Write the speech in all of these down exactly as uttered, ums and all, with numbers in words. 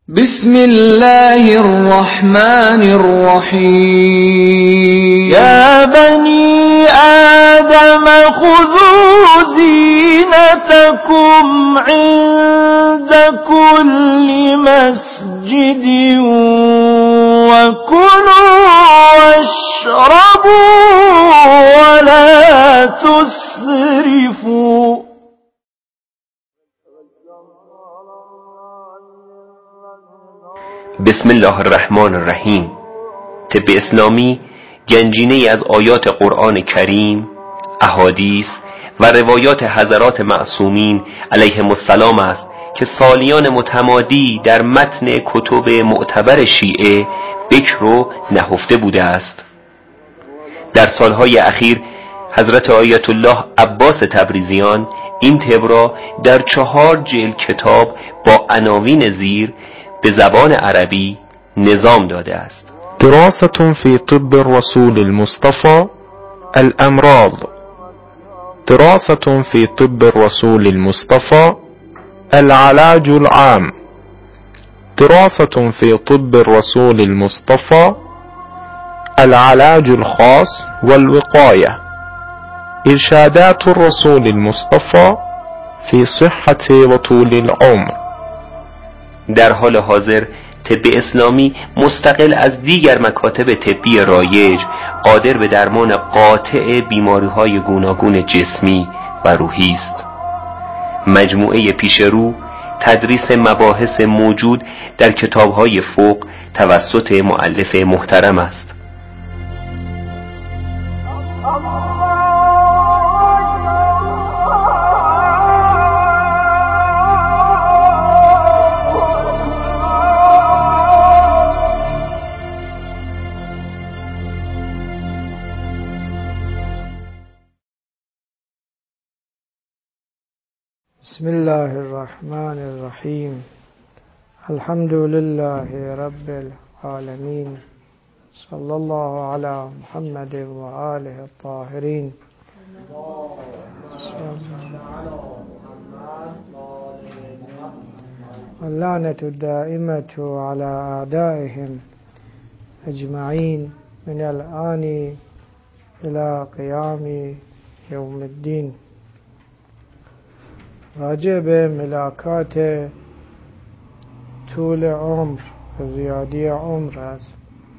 بسم الله الرحمن الرحيم يا بني آدم خذوا زينتكم عند كل مسجد وكلوا واشربوا ولا تسرفوا. بسم الله الرحمن الرحیم. طب اسلامی گنجینه‌ای از آیات قرآن کریم، احادیث و روایات حضرات معصومین علیهم السلام است که سالیان متمادی در متن کتب معتبر شیعه بکر و نهفته بوده است. در سالهای اخیر حضرت آیت الله عباس تبریزیان این طب را در چهار جلد کتاب با عناوین زیر به زبان عربی نظام داده است. دراسة في طب الرسول المصطفى الأمراض. دراسة في طب الرسول المصطفى العلاج العام. دراسة في طب الرسول المصطفى العلاج الخاص والوقاية. إرشادات الرسول المصطفى في صحة وطول العمر. در حال حاضر طب اسلامی مستقل از دیگر مکاتب طبی رایج قادر به درمان قاطع بیماری‌های گوناگون جسمی و روحی است. مجموعه پیشرو تدریس مباحث موجود در کتاب‌های فوق توسط مؤلف محترم است. بسم الله الرحمن الرحیم. الحمد لله رب العالمین. صلی الله علی محمد و آله الطاهرین. اللعنة الدائمة على أعدائهم أجمعين من الآن إلى قيام يوم الدين. راجع به ملاکات طول عمر و زیادی عمر است.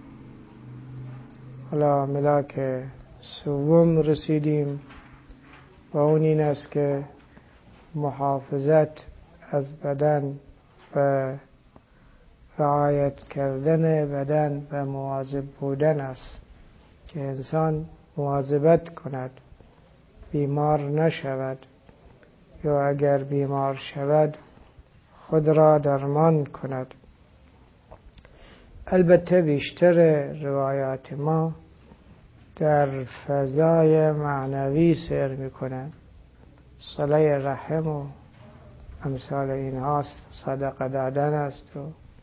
حالا ملاک سوم رسیدیم و اون این است که محافظت از بدن و رعایت کردن بدن و مواظب بودن است که انسان مواظبت کند بیمار نشود، یا اگر بیمار شود خود را درمان کند. البته بیشتر روایات ما در فضای معنوی سیر میکنند. صله رحم و امثال این هاست، صدقه دادن است و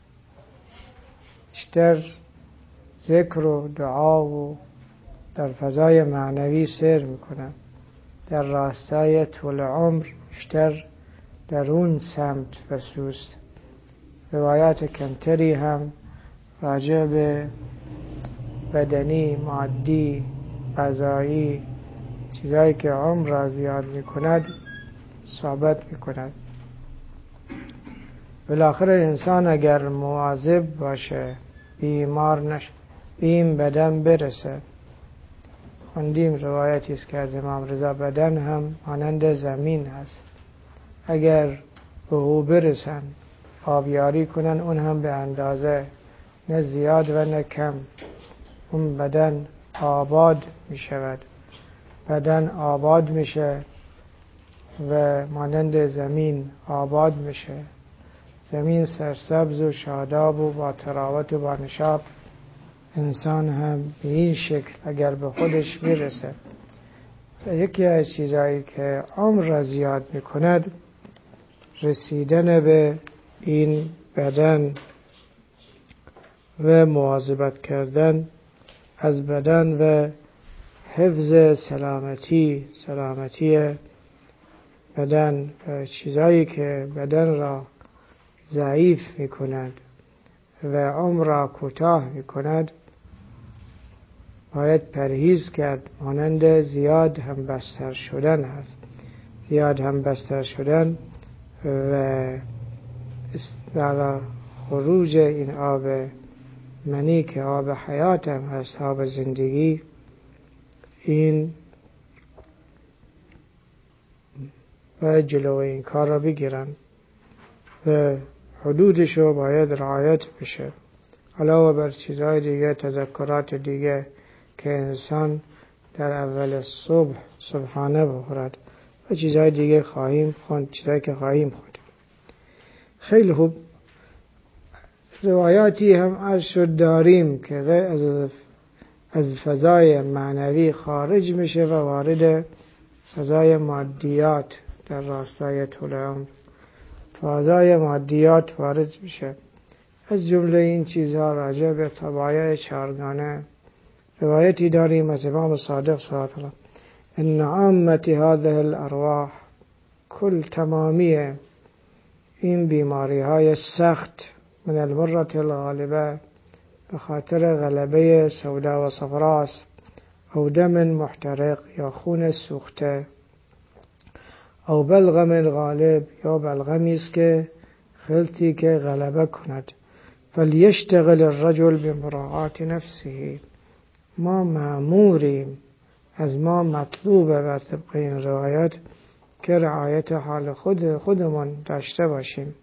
بیشتر ذکر و دعا و در فضای معنوی سیر میکنند. در راستای طول عمر بیشتر در اون سمت و سوست. روایات کمتری هم راجع به بدنی، مادی، غذایی، چیزایی که عمر را زیاد میکند صحبت میکند. بالاخره انسان اگر مواظب باشه بیمار نشه، به این بدن برسه. خوندیم روایتی است که از امام رضا بدن هم مانند زمین است، اگر به او برسن آبیاری کنن اون هم به اندازه، نه زیاد و نه کم، اون بدن آباد می شود. بدن آباد میشه و مانند زمین آباد میشه. زمین سرسبز و شاداب و با تراوت و با نشاط. انسان هم به این شکل اگر به خودش میرسه. یکی از چیزایی که عمر را زیاد میکند رسیدن به این بدن و مواظبت کردن از بدن و حفظ سلامتی سلامتی بدن و چیزایی که بدن را ضعیف میکند و عمر را کوتاه می کند باید پرهیز کرد، مانند زیاد هم بستر شدن هست. زیاد هم بستر شدن و استعلا خروج این آب منی که آب حیات هم هست، آب زندگی، این باید جلوی این کار را بگیرن و حدودش رو باید رعایت بشه. علاوه بر چیزهای دیگه، تذکرات دیگه که انسان در اول صبح صبحانه بخورد و چیزهای دیگه خواهیم خوند، چیزهایی که خواهیم خوند. خیلی خوب. روایاتی هم عرض شد داریم که از از فضای معنوی خارج میشه و وارد فضای مادیات در راستای طول عمر فضای مادیات وارد میشه. از جمله این چیزها راجع به طبایع چهارگانه روایتی داریم از امام صادق صلی الله علیه و ان عامة هذه الارواح، کل تمامی این بیماری های سخت من المرة الغالبه به خاطر غلبه سودا و صفراست، او دم محترق یا خون سوخته، او بلغم غالب یا بلغمی است که خلطی که غلبه کند. فلیشتغل الرجل بمراعات نفسه، ما مأموریم، از ما مطلوبه بر طبق این روایت که رعایت حال خود خودمون داشته باشیم.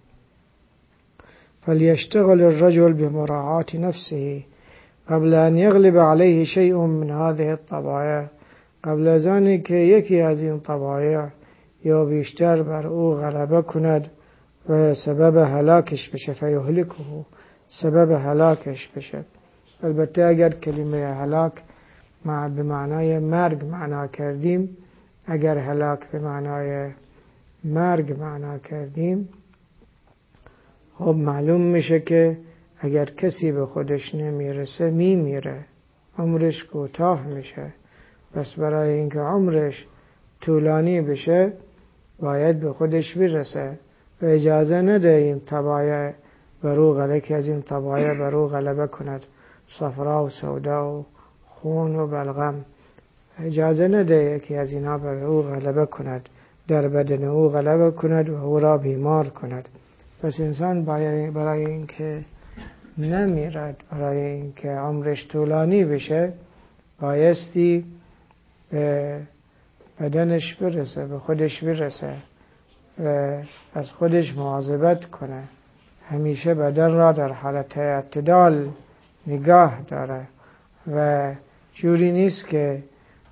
فلیشتغل الرجل بمراعات نفسه قبل ان یغلب علیه شیء من هذه الطبایع، قبل از آنی که یکی از این طبایع یا بیشتر بر او غلبه کند و سبب هلاکش بشه، فیهلکه، سبب هلاکش بشه. البته اگر کلمه هلاک مع به معنای مرگ معنا کردیم، اگر هلاک به معنای مرگ معنا کردیم، خب معلوم میشه که اگر کسی به خودش نمیرسه میمیره، عمرش کوتاه میشه. بس برای اینکه عمرش طولانی بشه باید به خودش برسه و اجازه نده این طبایع برو غلبه که از این طبایع برو غلبه کند، صفرا و سودا و خون و بلغم. اجازه نده یکی از اینا بر او غلبه کند، در بدن او غلبه کند و او را بیمار کند. پس انسان برای اینکه نمیرد، برای اینکه عمرش طولانی بشه، بایستی به بدنش برسه، به خودش برسه و از خودش مواظبت کنه. همیشه بدن را در حالت اعتدال نگاه داره و جوری نیست که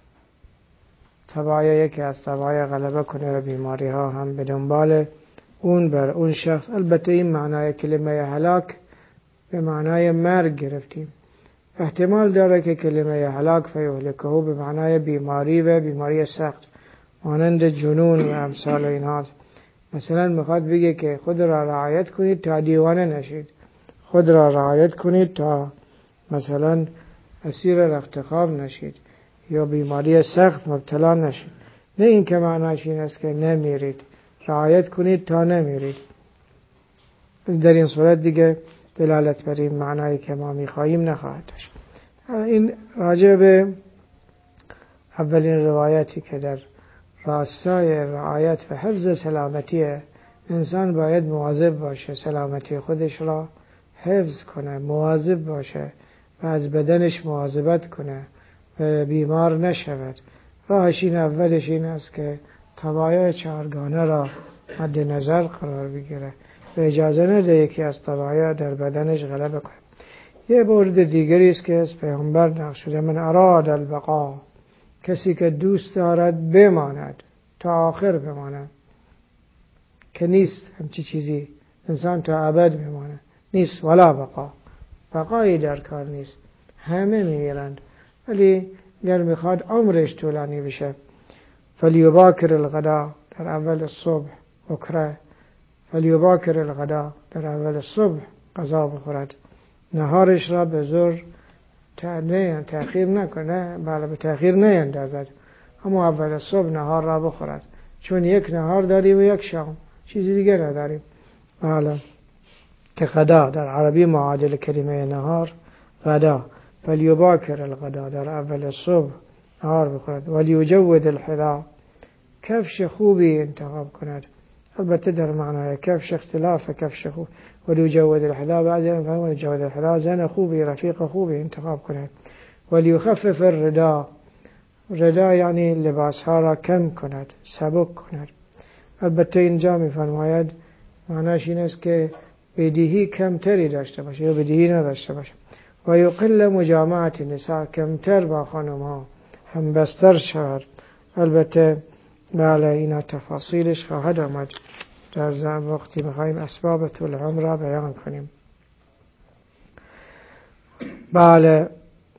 طبایع یکی از طبایع غلبه کنه و بیماری ها هم به دنبال اون بر اون شخص. البته این معنای کلمه هلاک به معنای مرگ گرفتیم. احتمال داره که کلمه هلاک فیهلکه به معنای بیماری و بیماری سخت مانند جنون و امثال اینها. مثلا میخواد بگه که خود را رعایت کنید تا دیوانه نشید، خود را رعایت کنید تا مثلا اسیر رخت خواب نشید یا بیماری سخت مبتلا نشید. نه این که معناش این است که نمیرید، رعایت کنید تا نمیرید. در این صورت دیگه دلالت بر این معنایی که ما میخواهیم نخواهد داشت. این راجع به اولین روایتی که در راستای رعایت و حفظ سلامتی انسان باید مواظب باشه، سلامتی خودش را حفظ کنه، مواظب باشه و از بدنش مواظبت کنه و بیمار نشود. راهش این اولش این است که طبایع چهارگانه را مد نظر قرار بگیره و اجازه نده یکی از طبایع در بدنش غلبه کنه. یه مورد دیگری است که از پیامبر نقل شده: من اراد البقاء، کسی که دوست دارد بماند، تا آخر بماند، که نیست همچی چیزی انسان تا ابد بماند، نیست. ولا بقا، بقایی در کار نیست، همه میمیرند. ولی اگر میخواد عمرش طولانی بشه، فلیباکر الغدا، در اول صبح بکره، فلیباکر الغدا، در اول صبح غذا بخورد، نهارش را به زور تأخیر نکنه، بله به تأخیر نیندازد، اما اول صبح نهار را بخورد، چون یک نهار داریم و یک شام، چیزی دیگه نداریم. بله که غدا در عربی معادل کلمه نهار غدا، فلیباکر الغدا در اول صبح نهار بخورد، ولیجود الحذاء کفش خوبی انتخاب کند. البته در معنای کفش اختلاف کفش خوب، ولیجود الحذاء بعد ولیجود الحذاء زن خوبی رفیق خوبی انتخاب کند. ولیخفف الردا، ردا یعنی لباس ها را کم کند، سبک کند. البته اینجا میفرماید معناش این است که بدیهی کمتری داشته باشه یا بدیهی نداشته باشه. و یقل مجامعت نساء، کمتر با خانم ها هم بستر شود. البته بله اینا تفاصیلش خواهد آمد در وقتی میخوایم اسباب طول عمر را بیان کنیم. بله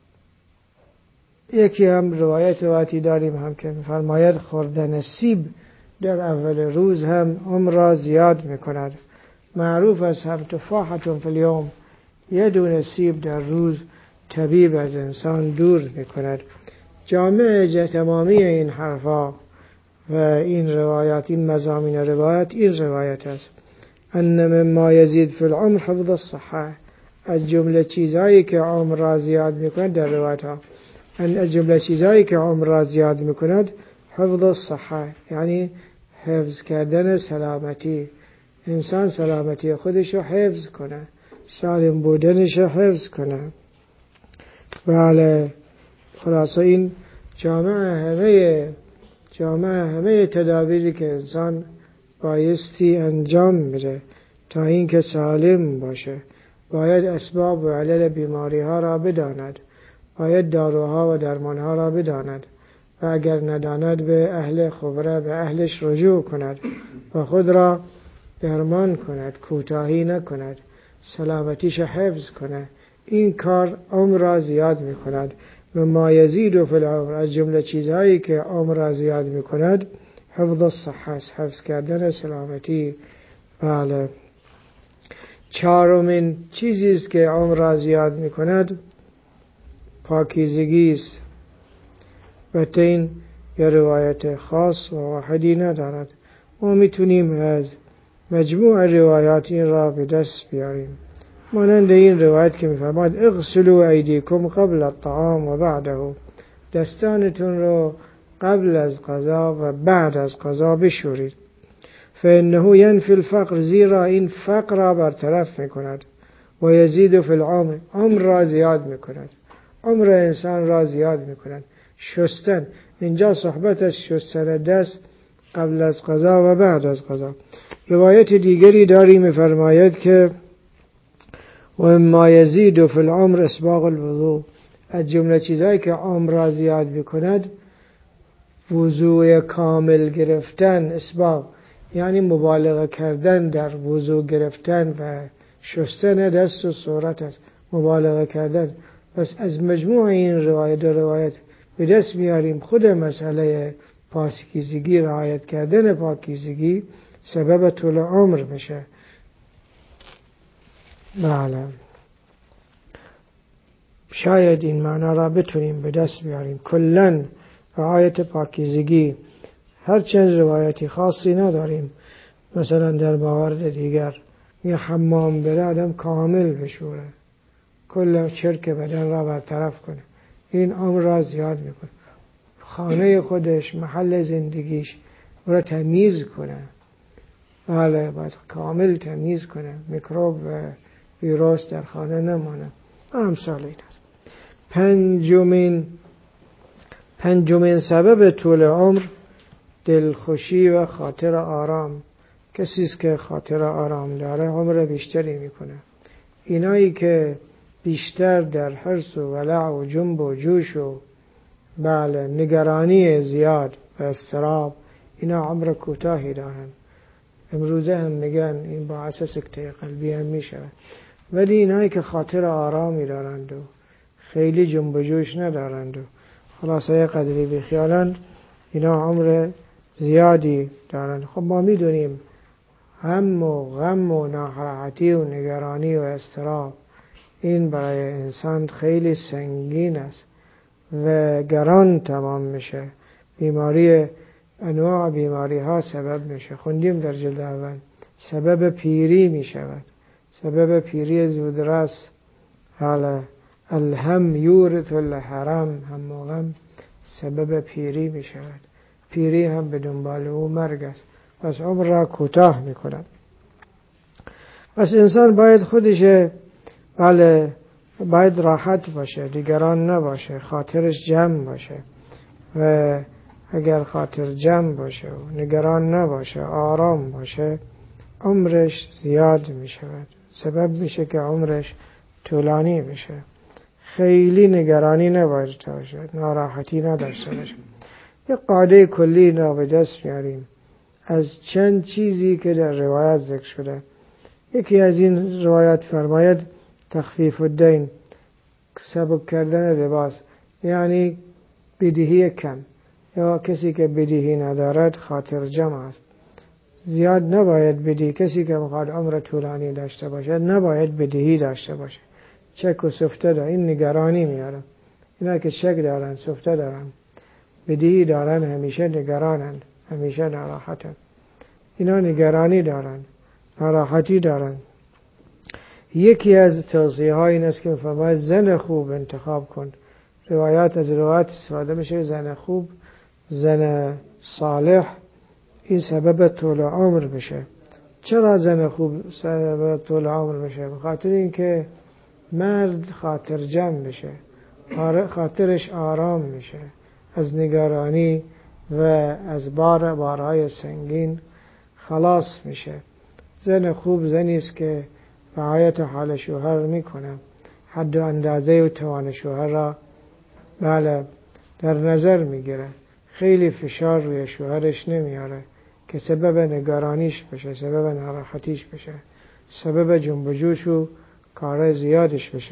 یکی هم روایت واتی داریم هم که میفرماید خوردن سیب در اول روز هم عمر را زیاد میکند. معروف است هم تفاحة فی الیوم، یه دونه سیب در روز طبیب از انسان دور میکند. جامع تمامی این حرفا و این روایات، این مضامین روایت، این روایت است ان مما یزید فی العمر حفظ الصحه، از جمله چیزهایی که عمر را زیاد میکند در روایت ها، از جمله چیزهایی که عمر را زیاد میکند حفظ الصحه یعنی حفظ کردن سلامتی، انسان سلامتی خودش رو حفظ کنه، سالم بودنش رو حفظ کنه. بله خلاصه این جامعه همه جامعه همه تدابیری که انسان بایستی انجام میده تا اینکه سالم باشه. باید اسباب و علل بیماری ها را بداند، باید داروها و درمان ها را بداند و اگر نداند به اهل خبره به اهلش رجوع کند و خود را درمان کند، کوتاهی نکند، سلامتیش حفظ کند. این کار عمر را زیاد می کند. مما یزید فی العمر، از جمله چیزهایی که عمر را زیاد می کند حفظ الصحه، حفظ کردن سلامتی. بله چهارمین چیزی است که عمر را زیاد می کند پاکیزگی است. و این یه روایت خاص و واحدی ندارد. ما میتونیم از مجموع روایات این را به دست بیاریم. مانند این روایت که میفرماید اغسلوا ایدیکم قبل الطعام و بعده، دستانتون رو قبل از غذا و بعد از غذا بشورید. فانه ینفی الفقر، زیرا این فقر را برطرف میکند. و یزید فی العمر، عمر را زیاد میکند، عمر انسان را زیاد میکند. شستن، اینجا صحبت از شستن دست قبل از غذا و بعد از غذا. روایت دیگری داری میفرماید که و اما یزید فی العمر اسباغ الوضوء، از جمله چیزایی که عمر را زیاد میکند وضوء کامل گرفتن. اسباغ یعنی مبالغه کردن در وضوء گرفتن و شستن دست و صورت است، مبالغه کردن. پس از مجموع این روایت و روایت به دست میاریم خود مسئله پاکیزگی، رعایت کردن پاکیزگی سبب طول عمر بشه. بله شاید این معنا را بتونیم به دست بیاریم. کلن رعایت پاکیزگی، هرچند روایتی خاصی نداریم. مثلا در موارد دیگر یه حمام بره آدم کامل بشوره، کل چرک بدن را برطرف کنه، این عمر را زیاد میکنه. خانه خودش، محل زندگیش را تمیز کنه، بله باید کامل تمیز کنه، میکروب و ویروس در خانه نمانه. امثال این است. پنجمین پنجمین سبب طول عمر دلخوشی و خاطر آرام. کسی است که خاطر آرام داره عمر بیشتری میکنه. اینایی که بیشتر در حرص و ولع و جنب و جوش و بله نگرانی زیاد و اضطراب، اینا عمر کوتاهی دارن. امروزه هم میگن این باعث سکته قلبی هم میشود. ولی اینایی که خاطر آرامی دارند و خیلی جنب و جوش ندارند و خلاصه قدری بخیالند، اینا عمر زیادی دارند. خب ما میدونیم هم و غم و ناراحتی و نگرانی و اضطراب این برای انسان خیلی سنگین است و گران تمام میشه. بیماری، انواع بیماری ها سبب میشه. خوندیم در جلد اول سبب پیری میشود، سبب پیری زودرس، حالا الهم یورث الحرم، هم و غم سبب پیری می شود. پیری هم به دنبال او مرگ است، پس عمر را کوتاه می کند. پس انسان باید خودش بله باید راحت باشه، دیگران نباشه، خاطرش جمع باشه و اگر خاطر جمع باشه و نگران نباشه، آرام باشه، عمرش زیاد می شود، سبب میشه که عمرش طولانی بشه. خیلی نگرانی نباید باشه، ناراحتی نداشته باشه. یک قاعده کلی را به دست میاریم از چند چیزی که در روایت ذکر شده. یکی از این روایت فرماید تخفیف الدین، سبک کردن لباس، یعنی بدهی کم، یا کسی که بدهی ندارد خاطر جمع است. زیاد نباید بدهی، کسی که میخواد عمر طولانی داشته باشه نباید بدهی داشته باشه. چک و سفته دارن، این نگرانی میاره. اینا که چک دارن، سفته دارن، بدهی دارن، همیشه نگرانن، همیشه ناراحتن. اینا نگرانی دارن، ناراحتی دارن. یکی از توصیه های این است که فرماید زن خوب انتخاب کن. روایات از روایات استفاده میشه زن خوب، زن صالح، این سبب طول عمر بشه. چرا زن خوب سبب طول عمر بشه؟ بخاطر اینکه مرد خاطر جمع بشه، خاطرش آرام میشه، از نگرانی و از بار بارهای سنگین خلاص میشه. زن خوب زنی است که رعایت حال شوهر میکنه، حد و اندازه و توان شوهر را بله در نظر میگیره، خیلی فشار روی شوهرش نمیاره که سبب نگرانیش بشه، سبب ناراحتیش بشه، سبب جنب و جوش و کار زیادش بشه.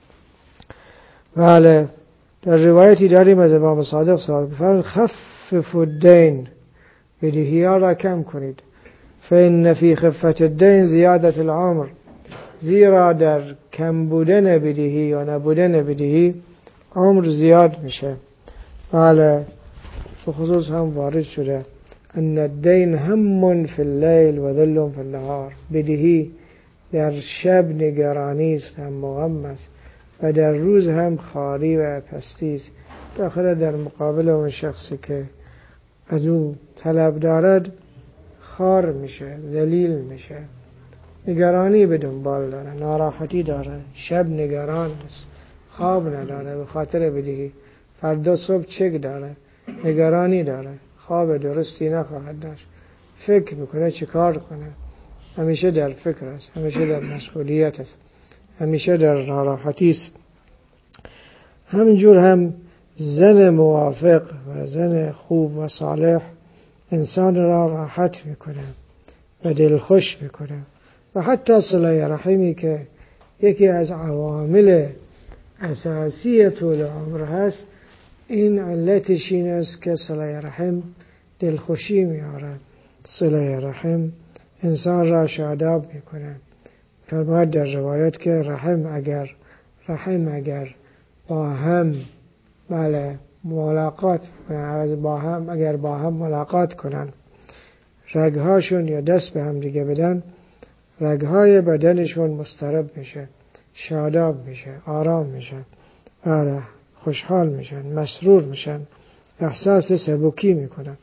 بله در روایتی داریم از امام صادق صادق فرمود خفف الدین، بدهی ها را کم کنید، فإن فی خفت الدین زیادت العمر، زیرا در کم بودن بدهی یا نبودن بدهی عمر زیاد میشه. بله بخصوص هم وارد شده ان الدین هم فی اللیل و ظل فی النهار، بدهی در شب نگرانی است، هم غم است، و در روز هم خاری و پستی است. بالاخره در مقابل اون شخصی که از اون طلب دارد خار میشه، ذلیل میشه، نگرانی به دنبال داره، ناراحتی داره، شب نگران است، خواب نداره به خاطر بدهی، فردا صبح چک داره، نگرانی داره، خواب درستی نخواهد داشت، فکر میکنه چه کار کنه، همیشه در فکر است، همیشه در مشغولیت است، همیشه در ناراحتی است. همینجور هم زن موافق و زن خوب و صالح انسان را راحت میکنه و دلخوش میکنه. و حتی صله رحمی که یکی از عوامل اساسی طول عمر هست، این علتش این است که صله رحم دلخوشی میاره، صله رحم انسان را شاداب میکنه. فرماید در روایت که رحم اگر رحم اگر با هم بله ملاقات کنن، با هم اگر با هم ملاقات کنن، رگهاشون یا دست به هم دیگه بدن، رگهای بدنشون مضطرب میشه، شاداب میشه، آرام میشه، بله خوشحال میشن، مسرور میشن، احساس سبکی میکنن.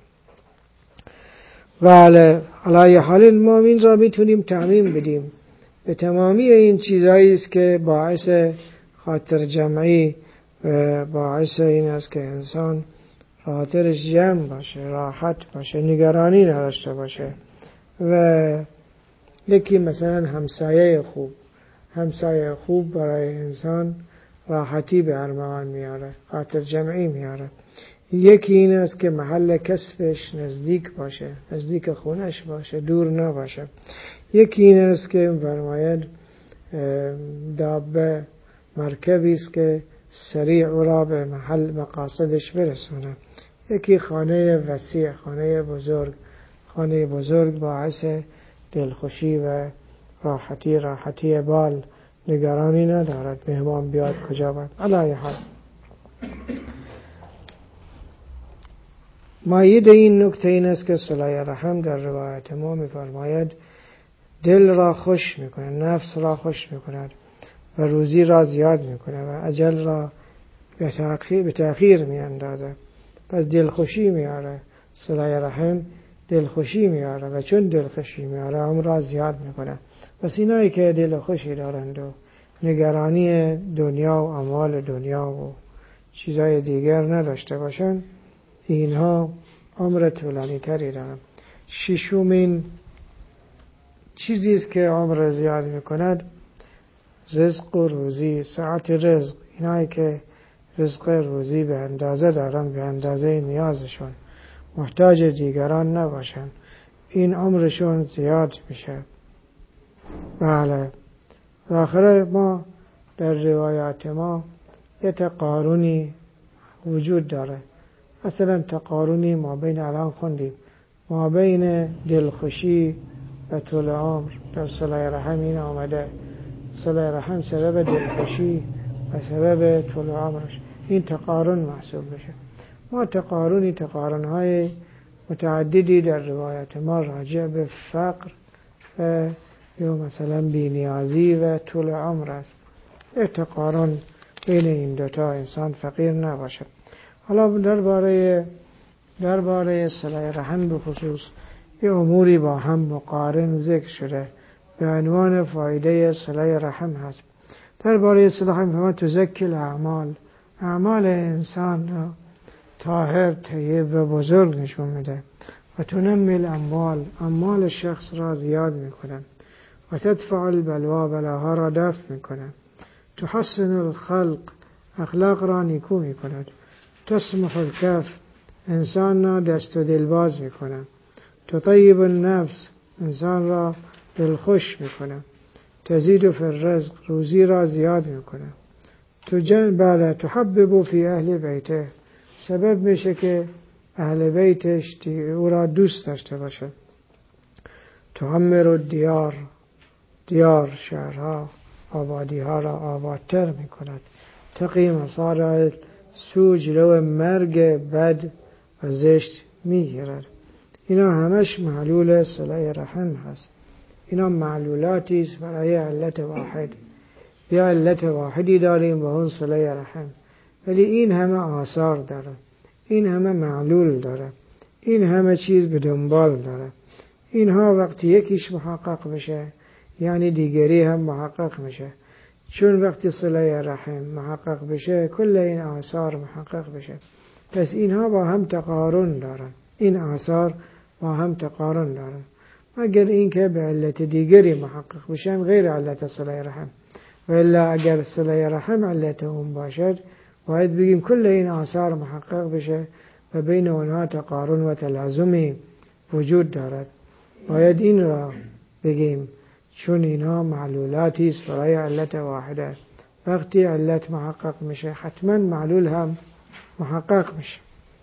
بله علی حال ما این را میتونیم تعمیم بدیم به تمامی این چیزایی است که باعث خاطر جمعی و باعث این است که انسان خاطرش جمع باشه، راحت باشه، نگرانی نداشته باشه. و یکی مثلا همسایه خوب، همسایه خوب برای انسان راحتی به ارمغان میاره، خاطر جمعی میاره. یکی این است که محل کسبش نزدیک باشه، نزدیک خونش باشه، دور نباشه. یکی این است که فرماید دابه مرکبی است که سریع را به محل مقاصدش برسونه. یکی خانه وسیع، خانه بزرگ، خانه بزرگ باعث دلخوشی و راحتی، راحتی بال، نگرانی ندارد مهمان بیاد کجا باید. علی حال مایید این نکته این است که صله رحم در روایت ما می‌فرماید دل را خوش میکنه، نفس را خوش میکند و روزی را زیاد میکنه و اجل را به تأخیر, به تأخیر میاندازه. پس دلخوشی میاره، صله رحم دلخوشی میاره و چون دلخوشی میاره عمر را زیاد میکنه. پس اینایی که دلخوشی دارند و نگرانی دنیا و اموال دنیا و چیزای دیگر نداشته باشن، اینها عمر طولانی تری دارن. ششمین چیزی است که عمر زیاد میکند رزق و روزی، ساعت رزق. اینایی که رزق روزی به اندازه دارن، به اندازه نیازشون، محتاج دیگران نباشن، این عمرشون زیاد میشه. بله، آخره ما در روایات ما یه تقارنی وجود داره. مثلا تقارنی ما بین الان خوندیم ما بین دلخوشی و طول عمر در صله رحم این آمده. صله رحم سبب دلخوشی و سبب طول عمرش، این تقارن محسوب بشه. ما تقارنی تقارنهای متعددی در روایت ما راجع به فقر و یا مثلا بی‌نیازی و طول عمر است. یک تقارن بین این دوتا، انسان فقیر نباشه. حالا درباره درباره صله رحم به خصوص یه اموری با هم مقارن ذکر شده به عنوان فایده صله رحم هست. درباره صله رحم فهمه تزکی الاعمال، اعمال انسان را طاهر، طیب و بزرگ نشون میده و تنمی الاموال، اموال شخص را زیاد میکنه و تدفع البلوا، بلاها را دفع میکنه. تحسن الخلق، اخلاق را نیکو میکند. تسمح الکف، انسان را دست و دل باز میکنه. تطیب النفس، انسان را دلخوش میکنه. تزید فی الرزق، روزی را زیاد میکنه. تجن بله تحبب فی اهل بیته، سبب میشه که اهل بیتش او را دوست داشته باشه. تعمر الدیار، دیار شهرها آبادی ها را آبادتر میکند. تقی مصارع سو، جلو مرگ بد و زشت میگیرد. اینا همش معلول صله رحم هست. اینا معلولاتی است برای علت واحد. یا علت واحدی داریم با اون صله رحم، ولی این همه آثار داره، این همه معلول داره، این همه چیز به دنبال داره. اینها وقتی یکیش محقق بشه یعنی دیگری هم محقق میشه. چون وقتی صله رحم محقق بشه کل این آثار محقق بشه. پس اینها با هم تقارن دارن، این آثار با هم تقارن دارن، مگر اینکه به علت دیگری محقق بشن غیر علت صله رحم. و الا اگر صله رحم علت اون باشد باید بگیم کل این آثار محقق بشه و بین اونها تقارن و تلازمی وجود دارد. باید این را بگیم چون اینها معلولاتی است برای علت واحده. وقتی علت محقق میشه حتما معلول هم محقق میشه.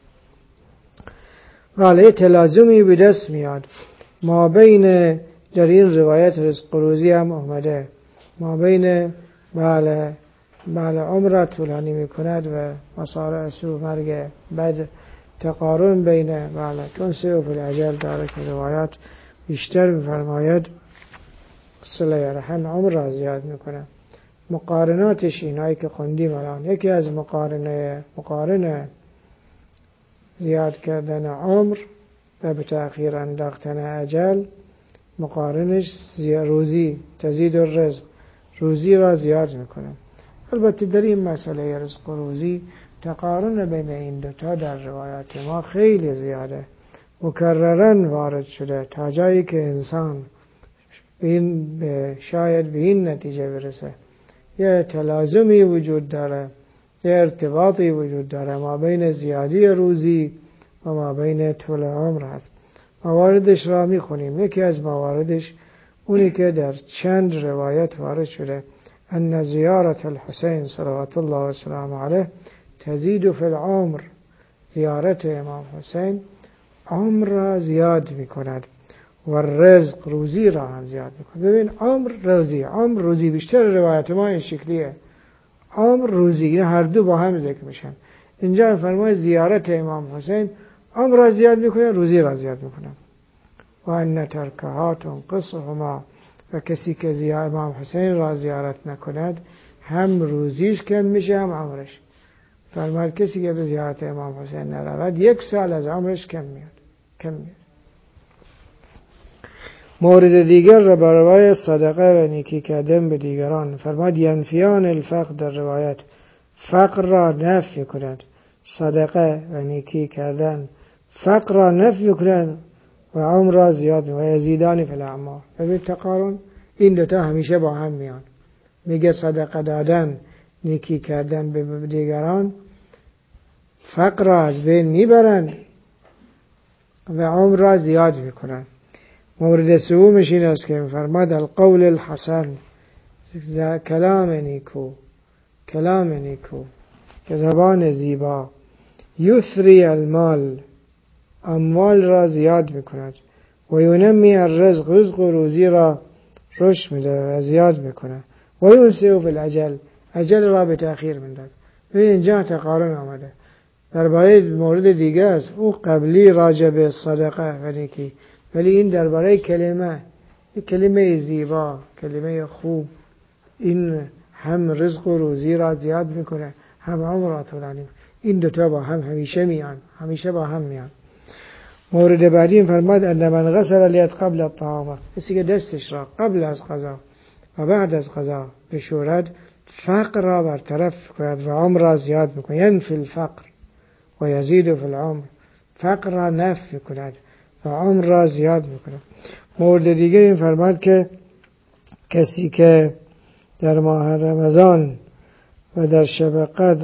ولی تلازمی به دست میاد ما بین، در این روایت رزق روزی هم آمده، ما بین بله بله عمر طولانی میکند و مصارع سو، مرگ بد، تقارن بین بله تنسه و فلاجل داره که روایت بیشتر میفرماید صله رحم عمر را زیاد میکنه. مقارناتش اینایی که خوندیم الان، یکی از مقارنه مقارنه زیاد کردن عمر و به تأخیر انداختن اجل، مقارنش روزی، تزید الرزق، روزی را زیاد میکنه. البته در این مسئله رزق و روزی تقارن بین این دوتا در روایات ما خیلی زیاده، مکررن وارد شده تا جایی که انسان این به شاید به این نتیجه برسه یه تلازمی وجود داره، یه ارتباطی وجود داره ما بین زیادی روزی و ما بین طول عمر هست. مواردش را میخونیم. یکی از مواردش اونی که در چند روایت وارد شده ان زیارت الحسین صلوات الله و سلام علیه تزید فی العمر، زیارت امام حسین عمر را زیاد میکند و رزق، روزی را هم زیاد میکند. ببین عمر روزی، عمر روزی، بیشتر روایت ما این شکلیه، عمر روزی، این هر دو با هم ذکر میشن. اینجا فرمای زیارت امام حسین عمر را زیاد میکنه، روزی را زیاد میکنه. و ان ترکها تنقصهما، و کسی که زیارت امام حسین را زیارت نکند هم روزیش کم میشه هم عمرش. فرمود کسی که به زیارت امام حسین نرود یک سال از عمرش کم میاد کم میاد. مورد دیگر را برای صدقه و نیکی کردن به دیگران فرمود ینفیان الفقر، در روایت فقر را نفی کند. صدقه و نیکی کردن فقر را نفی کند و عمر را زیاد و یزیدان فی الاعمار. ببین تقارن این دوتا همیشه با هم میان. میگه صدقه دادن نیکی کردن به دیگران فقر را از بین میبرن و عمر را زیاد میکنن. مورد سومش این است که فرماد القول الحسن، کلام نیکو، کلام نیکو که زبان زیبا، یثری المال، اموال را زیاد میکند، و ینمی الرزق، رزق و روزی را رشد میده و زیاد میکنه، و ینسئ فی الاجل، اجل را به تأخیر میندازه. ببین اینجا تقارن آمده. درباره مورد دیگه است او قبلی راجع به صدقه و نیکی، ولی این درباره کلمه، یک کلمه زیبا، کلمه خوب، این هم رزق و روزی را زیاد میکنه هم عمر را طولانی. این دوتا با هم همیشه میان، همیشه با هم میان. مورد بعدی فرماد ان من غسل الید قبل الطعام، کسی که دستش را قبل از غذا و بعد از غذا بشورد فقر را برطرف کند و عمر را زیاد میکنه. ینفی الفقر و یزید فی العمر، فقر را نفی کند و عمر را زیاد میکنه. مورد دیگر این فرماد که کسی که در ماه رمضان و در شب قدر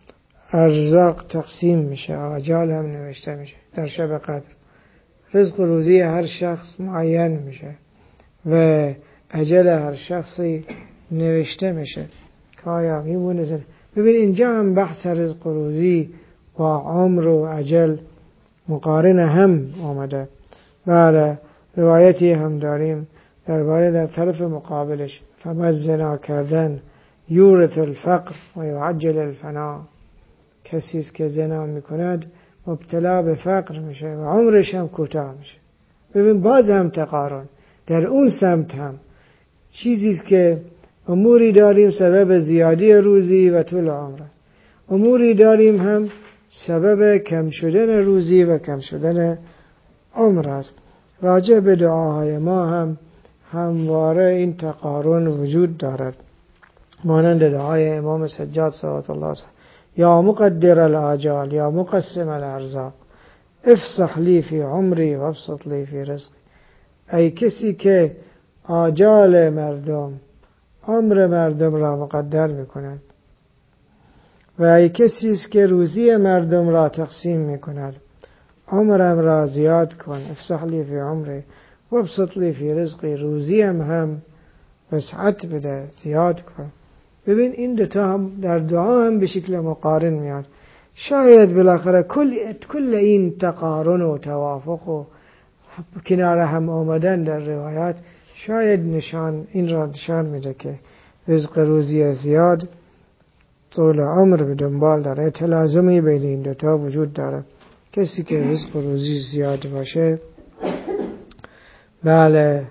ارزاق تقسیم میشه، آجال هم نوشته میشه. در شب قدر رزق و روزی هر شخص معین میشه و اجل هر شخصی نوشته میشه که آیا میمونه زن. ببین اینجا هم بحث رزق و روزی و عمر و اجل مقارن هم آمده. بله روایتی هم داریم درباره در طرف مقابلش فرمود زنا کردن یورث الفقر و یعجل الفنا، کسی که زنا میکند مبتلا به فقر میشه و عمرش هم کوتاه میشه. ببین باز هم تقارن در اون سمت هم چیزی که اموری داریم سبب زیادی روزی و طول عمر، اموری داریم هم سبب کم شدن روزی و کم شدن عمر است. راجع به دعاهای ما هم همواره این تقارن وجود دارد، مانند دعای امام سجاد صلوات الله علیه یا مقدر الآجال یا مقسم الارزاق افسح لی فی عمری و ابسط لی فی رزقی. ای کسی که آجال مردم، عمر مردم را مقدر میکند و ای کسی است که روزی مردم را تقسیم میکند، عمرم را زیاد کن، افسح لی فی عمری و ابسط لی فی رزقی، روزیم هم وسعت بده، زیاد کن. ببین این دوتا هم در دعا هم به شکل مقارن میاد. شاید بالاخره کل کل این تقارن و توافق و کنار هم آمدن در روایات شاید نشان این را نشان میده که رزق روزی زیاد طول عمر به دنبال داره، تلازمی بین این دوتا وجود داره. کسی که رزق روزی زیاد باشه بله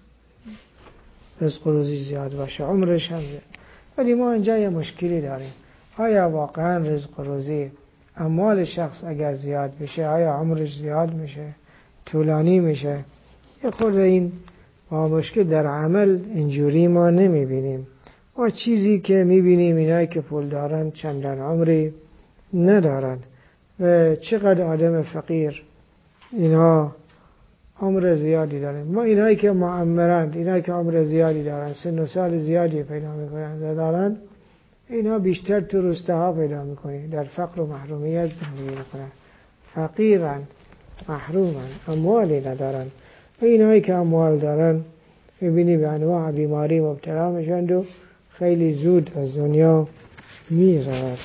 رزق روزی زیاد باشه عمرش هم زیاد. ولی ما اینجا یه مشکلی داریم، آیا واقعا رزق روزی اموال شخص اگر زیاد بشه آیا عمرش زیاد میشه، طولانی میشه؟ یه خورده این ما مشکل در عمل اینجوری ما نمیبینیم. ما چیزی که میبینیم اینایی که پول دارن چندان عمری ندارن و چقدر آدم فقیر اینها عمر زیادی دارن. ما اینایی که معمرند، اینایی که عمر زیادی دارن، سن و سال زیادی پیدا میکنن دارن، اینها بیشتر تو روستاها پیدا میکنی، در فقر و محرومیت زندگی میکنن، فقیرن، محرومن، اموالی ندارن. و اینایی که اموال دارن میبینی به انواع بیماری مبتلا میشند و خیلی زود از دنیا میرود.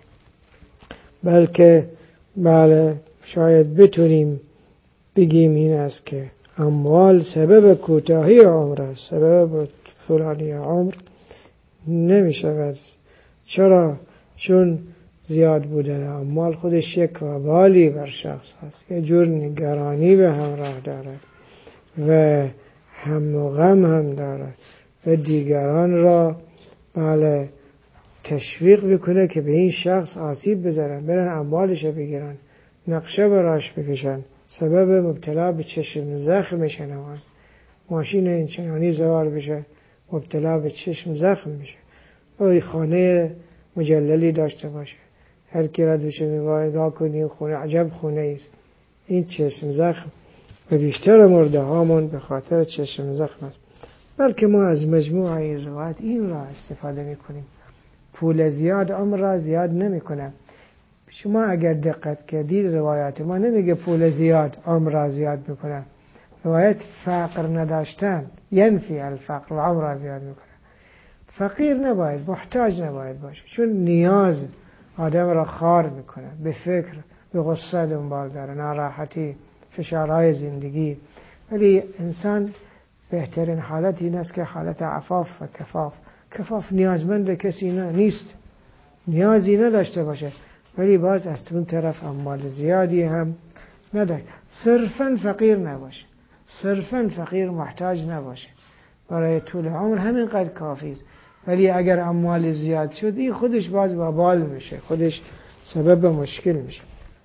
بلکه بله شاید بتونیم بگیم این است که اموال سبب کوتاهی عمر است، سبب طولانی عمر نمی شود. چرا؟ چون زیاد بودن اموال خودش یک وبالی بر شخص هست، یه جور نگرانی به همراه دارد و هم و غم هم دارد و دیگران را بله تشویق بکنه که به این شخص آسیب بزنن، برن اموالش بگیرن، نقشه براش بکشن، سبب مبتلا به چشم زخم بشن، ماشین این چنانی زوار بشه، مبتلا به چشم زخم بشه، و خانه مجللی داشته باشه، هر کی رد بشه میگه دا کنی خونه عجب خونه ایست. این چشم زخم و بیشتر مرده هامون به خاطر چشم زخم است. بلکه ما از مجموعه این روایت این را استفاده میکنیم. پول زیاد عمر را زیاد نمیکنه. شما اگر دقت کردید روایت ما نمیگه پول زیاد عمر را زیاد میکنه. روایت فقر نداشتن ینفی الفقر و عمر را زیاد میکنه. فقیر نباید، محتاج نباید باشه، چون نیاز آدم را خار میکنه، به فکر، به غصه دنبال داره، ناراحتی، فشارهای زندگی. ولی انسان بهترین حالت این است که حالت عفاف و کفاف. کفاف نیازمند کسی نه نیست، نیازی نداشته باشه، ولی باز از اون طرف اموال زیادی هم نداره. صرفا فقیر نباشه، صرفا فقیر محتاج نباشه، برای طول عمر همینقدر کافی است. ولی اگر اموال زیاد شد این خودش باز وبال میشه، خودش سبب مشکل میشه.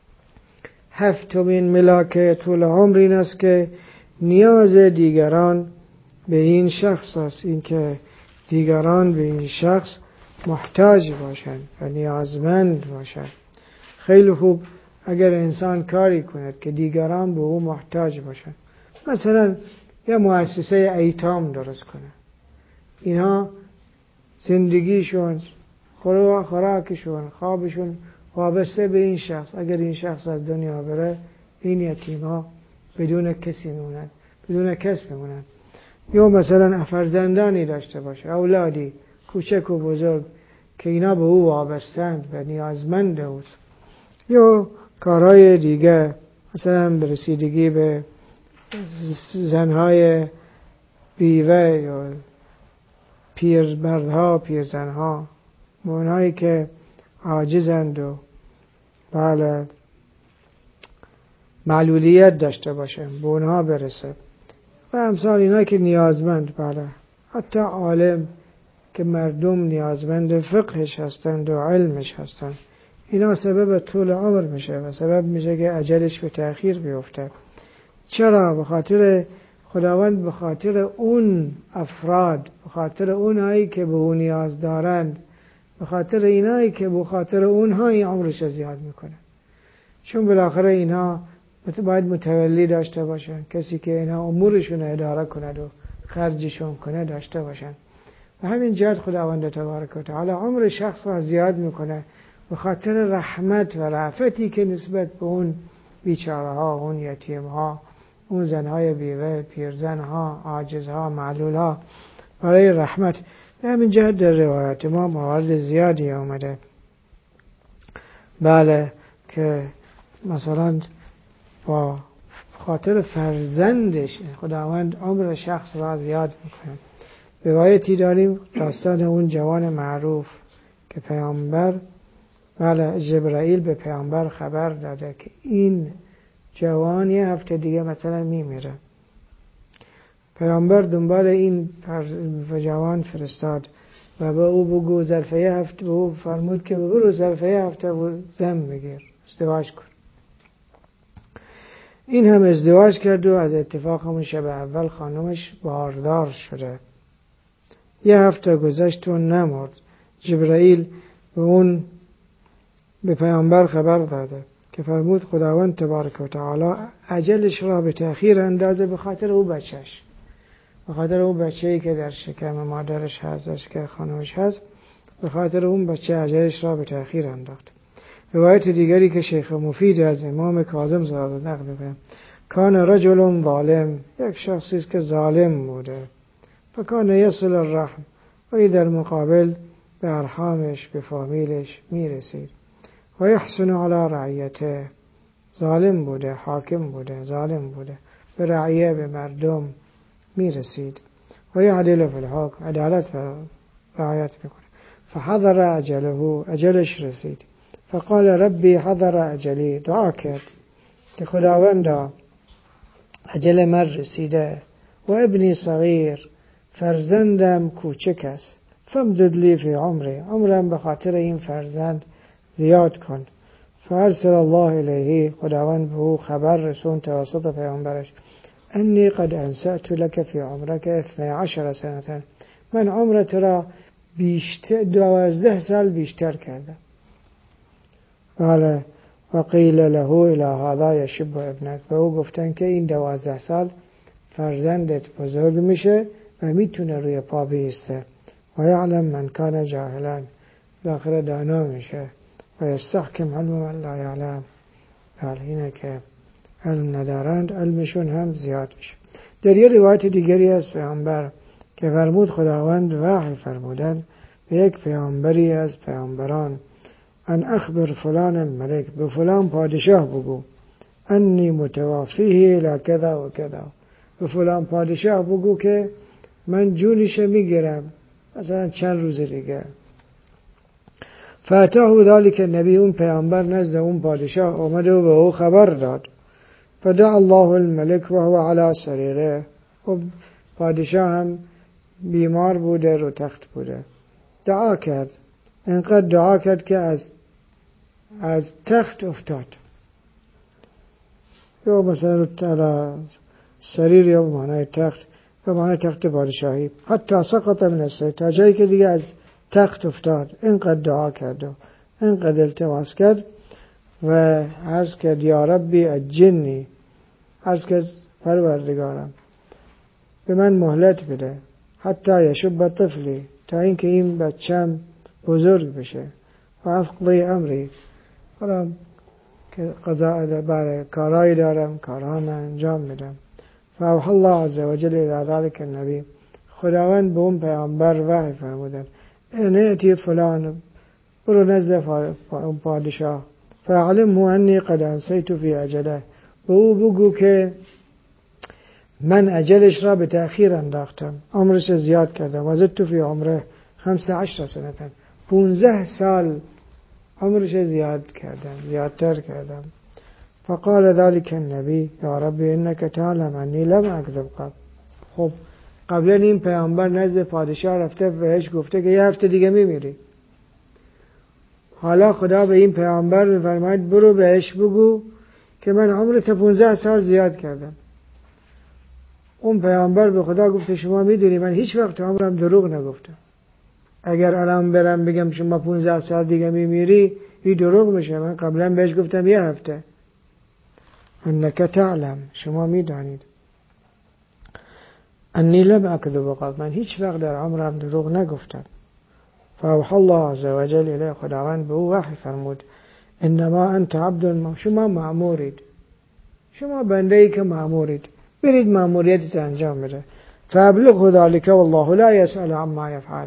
هفتمین ملاک طول عمر این است که نیاز دیگران به این شخص است، این که دیگران به این شخص محتاج باشند و نیازمند باشند. خیلی خوب اگر انسان کاری کند که دیگران به او محتاج باشند، مثلا یه مؤسسه ایتام درست کنه، اینها زندگیشون، خوراکشون، خوابشون وابسته به این شخص. اگر این شخص از دنیا بره این یتیم‌ها بدون کسی میمونن، بدون کس میمونن. یا مثلا فرزندانی داشته باشه، اولادی کوچک و بزرگ که اینا به او وابستند و نیازمند اوست. یا کارهای دیگه، مثلا برسیدگی به زنهای بیوه یا پیر مردها، پیر زنها، اونایی که عاجزند و بله معلولیت داشته باشه به اونها برسه و امثال اینا که نیازمند. بله حتی عالم که مردم نیازمند فقهش هستند و علمش هستند، اینا سبب طول عمر میشه و سبب میشه که اجلش به تأخیر بیفته. چرا؟ به خاطر خداوند، به خاطر اون افراد، به خاطر اونایی که به اون نیاز دارند، به خاطر اینایی که به خاطر اونها این عمرش زیاد میکنه. چون بالاخره اینها باید متولی داشته باشن، کسی که اینها امورشون اداره کند و خرجشون کنه داشته باشن. و همین جهت خداوند تبارک و تعالی عمر شخص را زیاد میکنه به خاطر رحمت و رأفتی که نسبت به اون بیچاره ها، اون یتیم ها، اون زنهای بیوه، پیرزن ها، عاجز ها، معلول ها، برای رحمت. به همین جهت در روایت ما موارد زیادی آمده بله که مثلا با خاطر فرزندش خداوند عمر شخص را زیاد میکنه. روایتی داریم داستان اون جوان معروف که پیامبر بله جبرائیل به پیامبر خبر داده که این جوان یه هفته دیگه مثلا میمیره. پیامبر دنبال این جوان فرستاد و به او بگو ظرفه یه هفته، به او فرمود که برو ظرفه یه هفته و زن بگیر، ازدواج کن. این هم ازدواج کرد و از اتفاق همون شب اول خانمش باردار شده. یه هفته گذشت و نمرد. جبرائیل به اون به پیامبر خبر داده که فرمود خداوند تبارک و تعالی اجلش را به تأخیر اندازه به خاطر او بچهش، به خاطر اون بچه‌ای که در شکم مادرش هست، در شکم خانمش هست، به خاطر اون بچه اجلش را به تأخیر انداخت. روایت دیگری که شیخ مفید از امام کاظم زاده نقل می‌کنه، کان رجل ظالم، یک شخصی است که ظالم بوده، فکان یصل الرحم، و در مقابل به ارحامش، به فامیلش میرسید. و یحسن علی رعیته، ظالم بوده، حاکم بوده، ظالم بوده، به رعیه، به مردم میرسید. و یعدل فی الحکم، عدالت رعایت میکنه. فحضر اجله، اجلش رسید. فقال ربی حضر اجلی، دعا کرد که خداوندا اجل من رسیده، و ابنی صغیر، فرزندم کوچک است، فامدد لی فی عمری، عمرم به خاطر این فرزند زیاد کن. فارسل الله الیه، خداوند به او خبر رسون توسط پیامبرش، انی قد انسأت لك فی عمرک اثنی عشر سنة، من عمرت را بیشتر دوازده سال بیشتر کردم. بله. و قیل له الی هذا یشب ابنک، به او گفتن که این دوازده سال فرزندت بزرگ میشه و میتونه روی پا بیسته. و یعلم من کان جاهلا، بالاخره دانا میشه. و یستحکم علم من لا یعلم، بله اینه که علم ندارند علمشون هم زیاد میشه. در یه روایت دیگری از پیامبر که فرمود خداوند وحی فرمودن به یک پیامبری از پیامبران، ان اخبر فلان الملک، به فلان پادشاه بگو، انی متوافیه الی کذا و کذا، به فلان پادشاه بگو که من جونش میگیرم مثلا چند روز دیگه. فاتاه ذلك النبی، اون پیامبر نزد اون پادشاه اومد و به او خبر داد. فدعا الله الملک و هو علی سریره، و پادشاه هم بیمار بوده، رو تخت بوده. دعا کرد، اینقدر دعا کرد که از از تخت افتاد، یا مثلا تعالی سریر یا معنی تخت یا معنی تخت پادشاهی، حتی سقط من السریر، تا جایی که دیگه از تخت افتاد. اینقدر دعا کرد و اینقدر التماس کرد و عرض کرد یا ربی اجنی، عرض کرد پروردگارم به من مهلت بده، حتی یشب طفلی، تا اینکه این بچم بزرگ بشه، و افقضی امری، حالا که قضا برای کارایی دارم کارها من انجام میدم. فاوحی الله عز وجل الی ذلک النبی، خداوند به اون پیامبر وحی فرمودن، انیتی فلان، برو نزد اون پادشاه، فاعلمه انی قد انسیت فی اجله، به او بگو که من اجلش را به تأخیر انداختم، عمرش زیاد کردم. و زدت فی عمره خمس عشر سنة، پونزه سال عمرش زیاد کردم، زیادتر کردم. فقال ذلك النبی یا ربی انک تعلم انی لم اکذب قبل. خب قبلا این پیامبر نزد پادشاه رفته بهش گفته که یه هفته دیگه میمیری، حالا خدا به این پیامبر میفرماید برو بهش بگو که من عمرت پونزه سال زیاد کردم. اون پیامبر به خدا گفته شما میدونی من هیچ وقت عمرم دروغ نگفتم، اگر الان برم بگم شما پونزه سال دیگه میمیری این دروغ میشه، من قبلا بهش گفتم یه هفته. انک تعلم، شما میدانید، انی لم اکذب قبل، من هیچ وقت در عمرم دروغ نگفتم. فاوحی الله عز وجل الیه، خداوند به او وحی فرمود، انما انت عبد، شما مأمورید، شما بنده ای که مأمورید، برید مأموریتت انجام بده. فابلغ ذلك والله لا يسأل عما يفعل،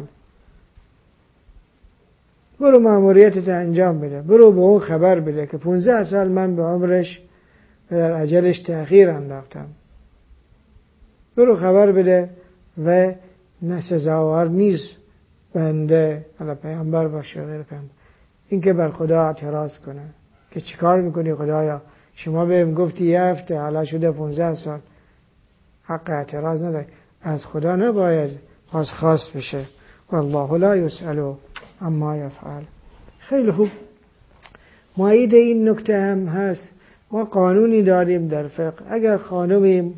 برو مأموریتت انجام بده، برو به اون خبر بده که پونزده سال من به عمرش در اجلش تأخیر انداختم، برو خبر بده و نسزاوار نیست بنده حالا پیامبر باشه غیر پیامبر این که بر خدا اعتراض کنه که چیکار میکنی خدایا، شما بهم گفتی یه هفته حالا شده پونزده سال، حق اعتراض نداری. از خدا نباید بازخواست بشه. والله لا یسأل عما یفعل. خیلی خوب، مایید این نکته هم هست، ما قانونی داریم در فقه، اگر خانمی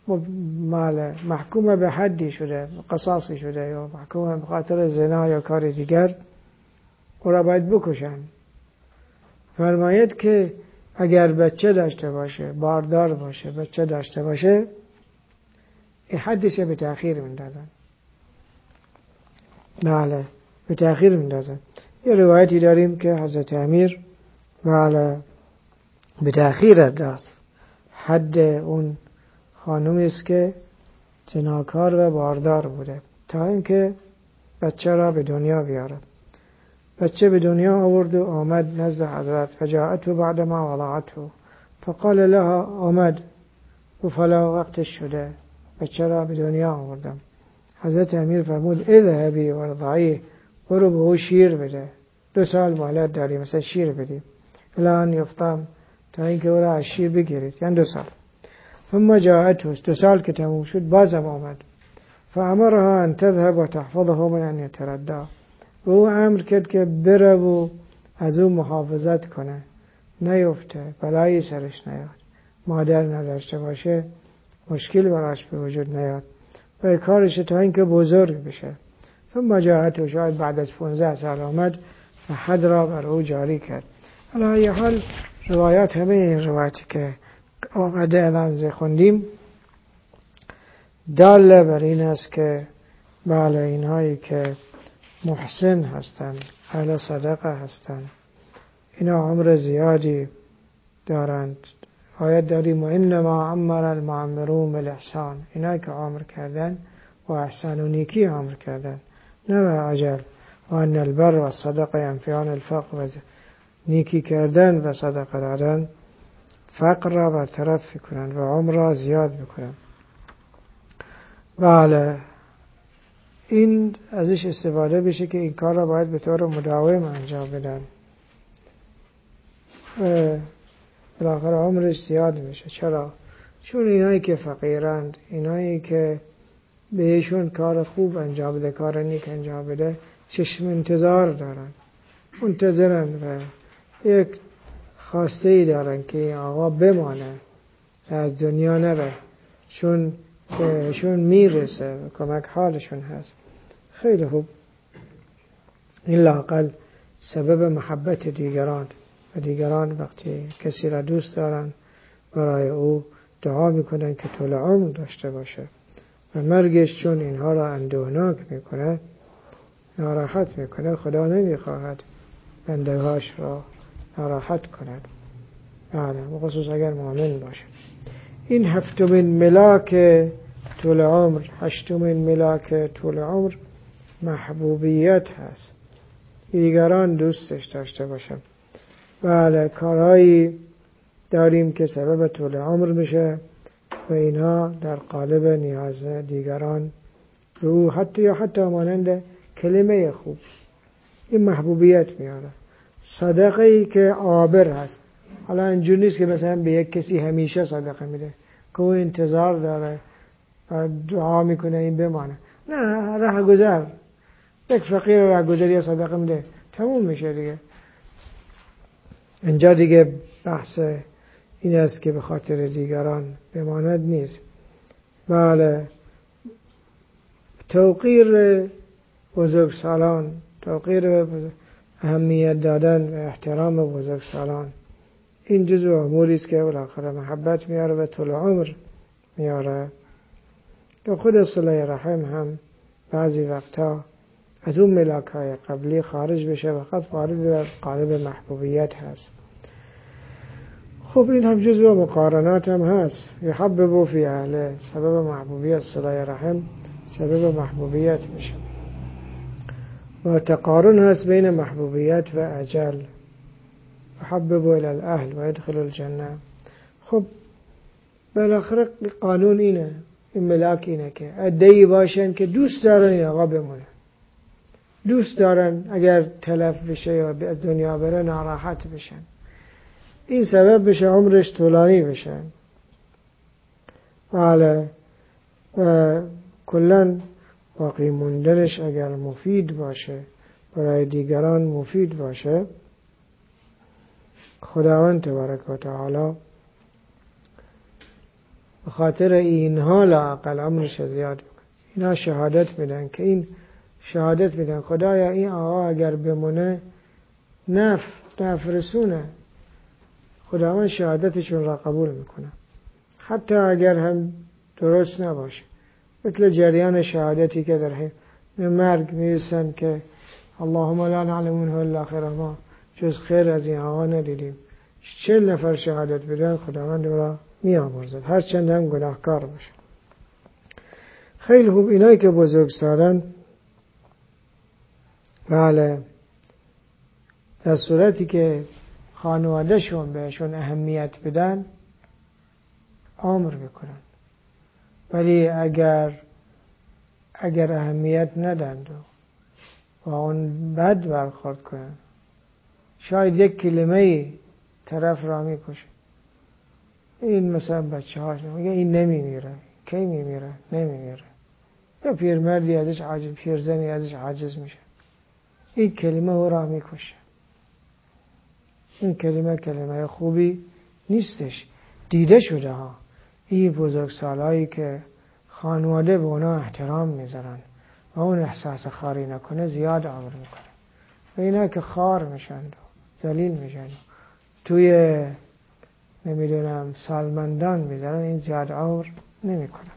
محکوم به حدی شده، قصاصی شده، یا محکوم به خاطر زنا یا کار دیگر، او را باید بکشن. فرماید که اگر بچه داشته باشه، باردار باشه، بچه داشته باشه، این حدش به تأخیر میندازن. بله، به تأخیر میندازن. یه روایتی داریم که حضرت امیر بله به تأخیر انداخت حد اون خانومی است که زناکار و باردار بوده، تا اینکه بچه را به دنیا بیاره. بچه به دنیا آورد و آمد نزد حضرت، فجاءته بعد ما وضعته، فقال لها آمد و فلا وقتش شده، بچه را به دنیا آوردم. حضرت امیر فرمود اذهبی ورضعیه، برو به او شیر بده، دو سال مهلت داری، مثلا شیر بدی الان یفتم، تا اینکه او را از شیر بگیرید، یعنی دو سال. ثم جاءته دو سال که تموم شد بازم آمد فامرها ان تذهب و تحفظه من ان يتردى و او امر کرد که بره و از او محافظت کنه نیفته بلایی سرش نیاد مادر نداشته باشه مشکل براش به وجود نیاد و کارش تا اینکه بزرگ بشه ثم جاءته شاید بعد از پانزده سال آمد و حد را بر او جاری کرد. علی ای حال روایات همه این روایاتی که آمده الان خوندیم داله بر این است که بله اینهایی که محسن هستند اهل صدقه هستند اینا عمر زیادی دارند. آیت داریم و انما امر المعمرون بالاحسان اینا که عمر کردن و احسان و نیکی عمر کردن نه به عجل و ان البر و صدقه ینفیان الفقر و نیکی کردن و صدقه دادن فقر را برطرف کنند و عمر را زیاد میکنند. بله این ازش استفاده بشه که این کار را باید به طور مداوم انجام بدن و بالاخره عمرش زیاد میشه. چرا؟ چون اینایی که فقیرند اینایی که بهشون کار خوب انجام بده کار نیک انجام بده چشم انتظار دارن منتظرن و یک خواسته ای دارن که این آقا بمانه و از دنیا نره چون بهشون میرسه و کمک حالشون هست. خیلی خوب این لااقل سبب محبت دیگران و دیگران وقتی کسی را دوست دارن برای او دعا میکنن که طول عمر داشته باشه و مرگش چون اینها را اندوهناک میکنه ناراحت میکنه خدا نمیخواهد بندهاش را ناراحت کند بله بخصوص اگر مؤمن باشه. این هفتمین ملاک طول عمر هشتمین ملاک طول عمر محبوبیت هست دیگران دوستش داشته باشن. بله کارهایی داریم که سبب طول عمر میشه و اینها در قالب نیاز دیگران رو حتی یا حتی مانند کلمه خوب این محبوبیت میاره. صدقه ای که عابر هست حالا اینجور نیست که مثلا به یک کسی همیشه صدقه میده که او انتظار داره و دعا میکنه این بمانه نه ره گذر یک فقیر ره گذری صدقه میده تموم میشه دیگه. اینجا دیگه بحث این است که به خاطر دیگران بماند نیست. بله توقیر بزرگسالان توقیر اهمیت دادن و احترام بزرگسالان این جزو اموری است که بالاخره محبت میاره و طول عمر میاره. که خود صله رحم هم بعضی وقتا از اون ملاک‌های قبلی خارج بشه و قد وارد در قالب محبوبیت هست. خب این هم جزو مقارنات هم هست یحببوا فی اهله سبب محبوبیت صله رحم سبب محبوبیت میشه و تقارن هست بین محبوبیت و اجل یحببوا الی الاهل و یدخلوا الجنه. خب بالاخره قانون اینه این ملاک اینه که عده‌ای باشن که دوست دارن این آقا بمونه دوست دارن اگر تلف بشه یا به دنیا بره ناراحت بشن این سبب بشه عمرش طولانی بشه. بله و کلن باقی موندنش اگر مفید باشه برای دیگران مفید باشه خداوند تبارک و تعالی به خاطر اینها لااقل عمرش زیاد میکنه. اینا شهادت میدن که این شهادت میدن خدایا این آقا اگر بمونه نف نف رسونه خداوند شهادتشون را قبول میکنه حتی اگر هم درست نباشه مثل جریان شهادتی که در مرگ میرسن که اللهم لا نعلم منه الا خیر ما جز خیر از این آقا ندیدیم چهل نفر شهادت بدن خداوند را میامرزد هرچند هم گناهکار باشه. خیلی خوب اینایی که بزرگسالن بله در صورتی که خانوادهشون بهشون اهمیت بدن عمر بکنن ولی اگر اگر اهمیت ندن و اون بد برخورد کنن شاید یک کلمه طرف را میکشه این مثلا بچه هاش میگه این نمیمیره. کی میمیره؟ نمیمیره. یا پیرمردی ازش عاجز، پیرزنی ازش عاجز میشه. این کلمه او را میکشه. این کلمه کلمه خوبی نیستش. دیده شده ها این بزرگسالایی که خانواده به اونا احترام میذارن و اون احساس خاری نکنه زیاد عمر میکنه و اینا که خار میشن و ذلیل میشن توی نمیدونم سالمندان میذارن این زیاد عمر نمیکنه.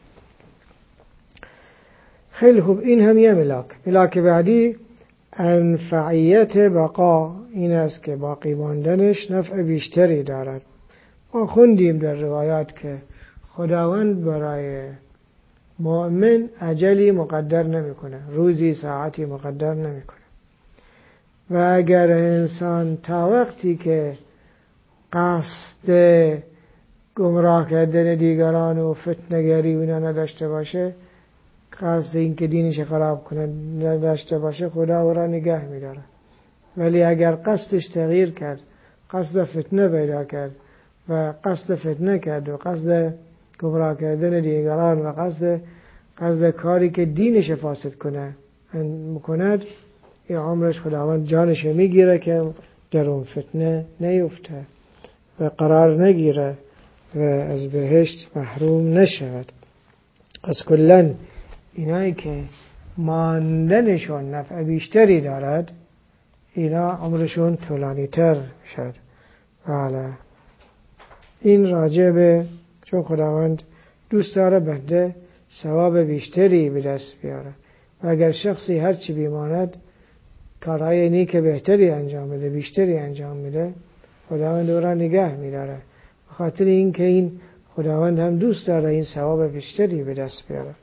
خیلی خوب. این هم یه ملاک. ملاک بعدی انفعیت بقا، این است که باقی ماندنش نفع بیشتری دارد. ما خوندیم در روایات که خداوند برای مؤمن اجلی مقدر نمیکنه، روزی ساعتی مقدر نمیکنه و اگر انسان تا وقتی که قصد گمراه کردن دیگران و فتنه‌گری اینا نداشته باشه، قصد این که دینش خراب کنه نداشته باشه، خدا او را نگه میداره. ولی اگر قصدش تغییر کرد، قصد فتنه پیدا کرد و قصد فتنه کرد و قصد گمراه کردن دیگران و قصد قصد کاری که دینش فاسد کنه میکند، این عمرش خداوند جانش میگیره که در اون فتنه نیفته و قرار نگیره و از بهشت محروم نشود. از کلن اینایی که ماندنشون نفع بیشتری دارد اینا عمرشون طولانی تر شد. بله این راجع به چون خداوند دوست داره بنده ثواب بیشتری به دست بیاره و اگر شخصی هرچی بیماند کارهای نیک بهتری انجام میده، بیشتری انجام میده، خداوند او را نگه میداره. به خاطر این که این خداوند هم دوست داره این ثواب بیشتری به دست بیاره.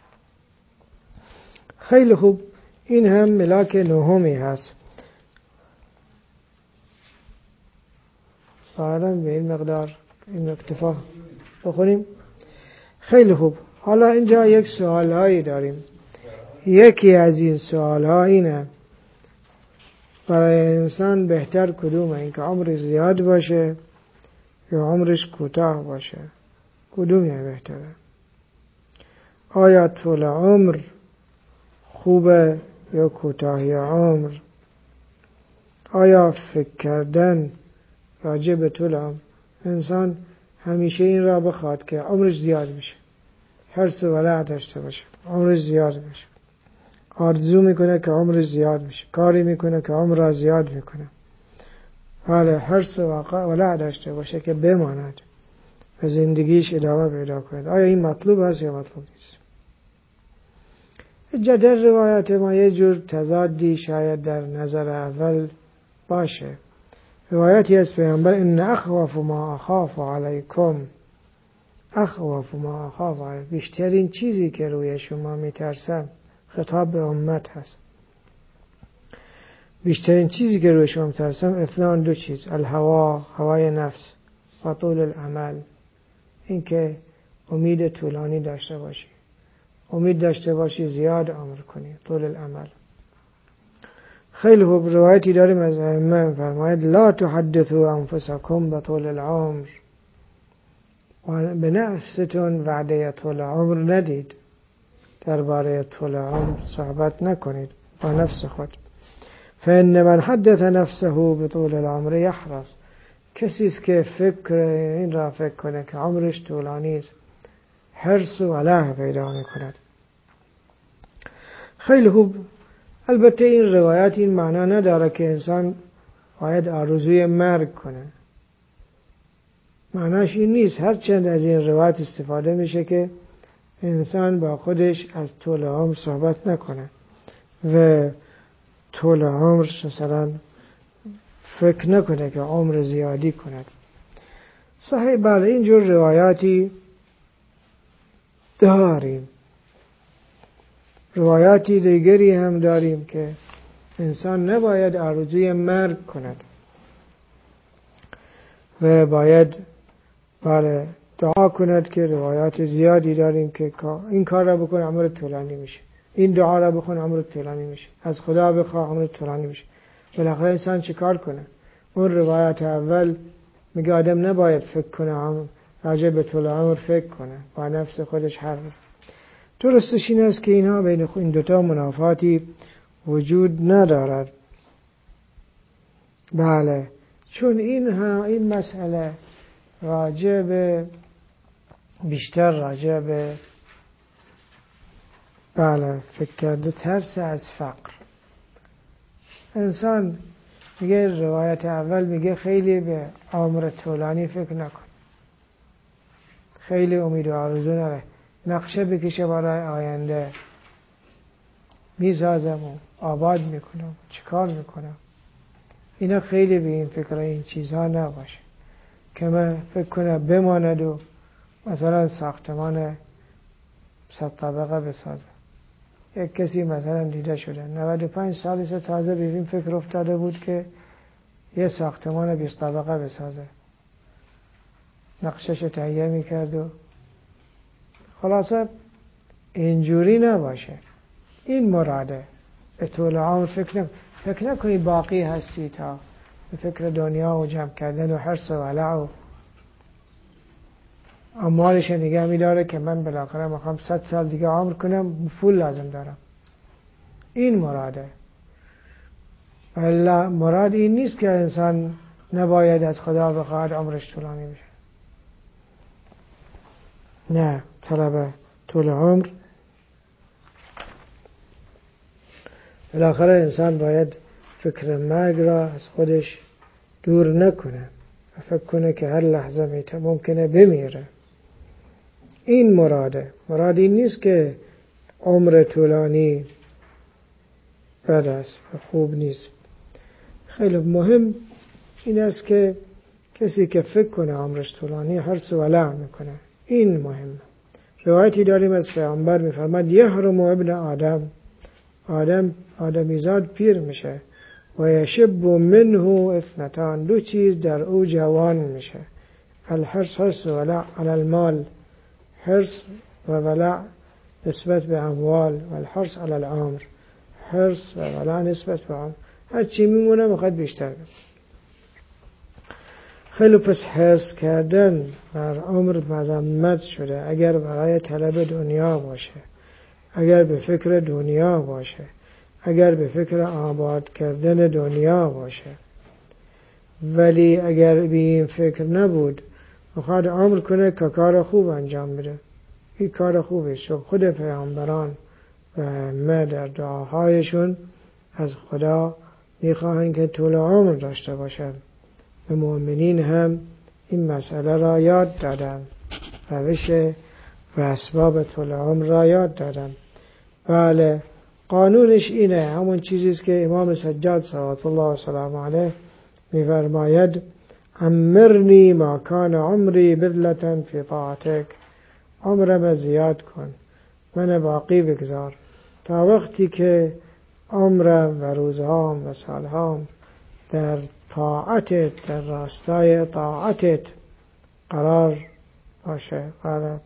خیلی خوب. این هم ملاک نهمی هست. ظاهراً به این مقدار این اکتفا بخونیم. خیلی خوب. حالا اینجا یک سوال هایی داریم. یکی از این سوال ها اینه برای انسان بهتر کدومه؟ این که عمرش زیاد باشه یا عمرش کوتاه باشه؟ کدومه بهتره؟ آیا طول عمر خوبه یا کوتاهی عمر؟ آیا فکر کردن راجع به طول عمر انسان همیشه این را بخواد که عمرش زیاد بشه، حرص و ولع داشته باشه عمرش زیاد بشه، آرزو میکنه که عمرش زیاد بشه، کاری میکنه که عمر را زیاد میکنه، حالا حرص و ولع داشته باشه که بماند و زندگیش ادامه پیدا کنه؟ آیا این مطلوب هست یا مطلوب نیست؟ در روایات ما یه جور تضادی شاید در نظر اول باشه. روایتی از پیامبر ان اخوف ما اخاف علیکم، اخوف ما اخاف علیکم، بیشترین چیزی که روی شما میترسم، خطاب به امت هست، بیشترین چیزی که روی شما میترسم اثنان، دو چیز، الهوا، هوای نفس، و طول العمل، این که امید طولانی داشته باشی، امید داشته باشی زیاد عمر کنی، طول العمل. خیلی خوب. روایتی داریم از ائمه فرماید لا تحدثوا انفسکم بطول العمر، به نفستون وعده طول عمر ندید، درباره طول عمر صحبت نکنید با نفس خود. فإن من حدث نفسه بطول العمر یحرص، کسی است که فکر این را فکر کنه که عمرش طولانی است، حرص و ولع پیدا میکند. خیلی خوب. البته این روایت این معنا نداره که انسان باید آرزوی مرگ کنه، معناش این نیست. هرچند از این روایت استفاده میشه که انسان با خودش از طول عمر صحبت نکنه و طول عمر مثلا فکر نکنه که عمر زیادی کند. صحیح، بله اینجور روایاتی داریم. روایاتی دیگری هم داریم که انسان نباید آرزوی مرگ کند و باید بله دعا کند، که روایات زیادی داریم که این کار را بکن عمر طولانی میشه، این دعا را بکن عمر طولانی میشه، از خدا بخواه عمر طولانی میشه. بالاخره انسان چه کار کنه؟ اون روایت اول میگه آدم نباید فکر کنه راجع به طول عمر فکر کنه، با نفس خودش حرف بزنه. درستش این است که اینها بین این دوتا منافاتی وجود ندارد. بله، چون این ها این مسئله راجع به بیشتر راجع به بله فکر کرده ترس از فقر. انسان میگه روایت اول میگه خیلی به عمر طولانی فکر نکن، خیلی امید و آرزو نره، نقشه بکشه برای آینده، میسازم و آباد میکنم، چیکار میکنم. اینا خیلی به این فکر این چیزها نباشه که من فکر کنم بماند و مثلا ساختمان صد طبقه بسازه. یک کسی مثلا دیده شده نود و پنج سالش تازه به این فکر افتاده بود که یه ساختمان بیست طبقه بسازه، نقشش تهیه میکرد و خلاصه اینجوری نباشه. این مراده. به طول عمر فکر نکن، فکر نکنی باقی هستی تا به فکر دنیا و جمع کردن و حرص و ولع و اموالش نگه میداره که من بالاخره میخوام صد سال دیگه عمر کنم، پول لازم دارم. این مراده. ولی مراد این نیست که انسان نباید از خدا بخواد عمرش طولانی بشه. نه، طلب طول عمر بالاخره انسان باید فکر مرگ را از خودش دور نکنه و فکر کنه که هر لحظه میته ممکنه بمیره. این مراده. مراد این نیست که عمر طولانی بد است و خوب نیست. خیلی مهم این است که کسی که فکر کنه عمرش طولانی حرص و ولع میکنه. این مهم. روایتی داریم از پیامبر میفرماد یحرم ابن آدم، آدم آدمیزاد پیر میشه و یشب منه اثنتان، دو چیز در او جوان میشه. الحرص حرص و ولع علی المال، حرص و ولع نسبت به اموال، و الحرص علی العمر، حرص و ولع نسبت به عمر. هر چی میمونه میخواد بیشتر بشه. خیلی پس حرص کردن بر عمر مذمت شده اگر برای طلب دنیا باشه، اگر به فکر دنیا باشه، اگر به فکر آباد کردن دنیا باشه. ولی اگر به این فکر نبود میخواد عمر کنه که کار خوب انجام بده، این کار خوبه. چون خود پیامبران و ائمه در دعاهایشون از خدا میخواهند که طول عمر داشته باشند. به مؤمنین هم این مسئله را یاد دادن، روش و اسباب طول عمر را یاد دادن. بله، قانونش اینه، همون چیزیست که امام سجاد صلوات الله و سلام علیه میفرماید عمرنی ما کان عمری بذلة فی طاعتک، عمرم زیاد کن، من باقی بگذار تا وقتی که عمرم و روزهام و سالهام در طاعتت، در راستای طاعتت قرار باشه. بله،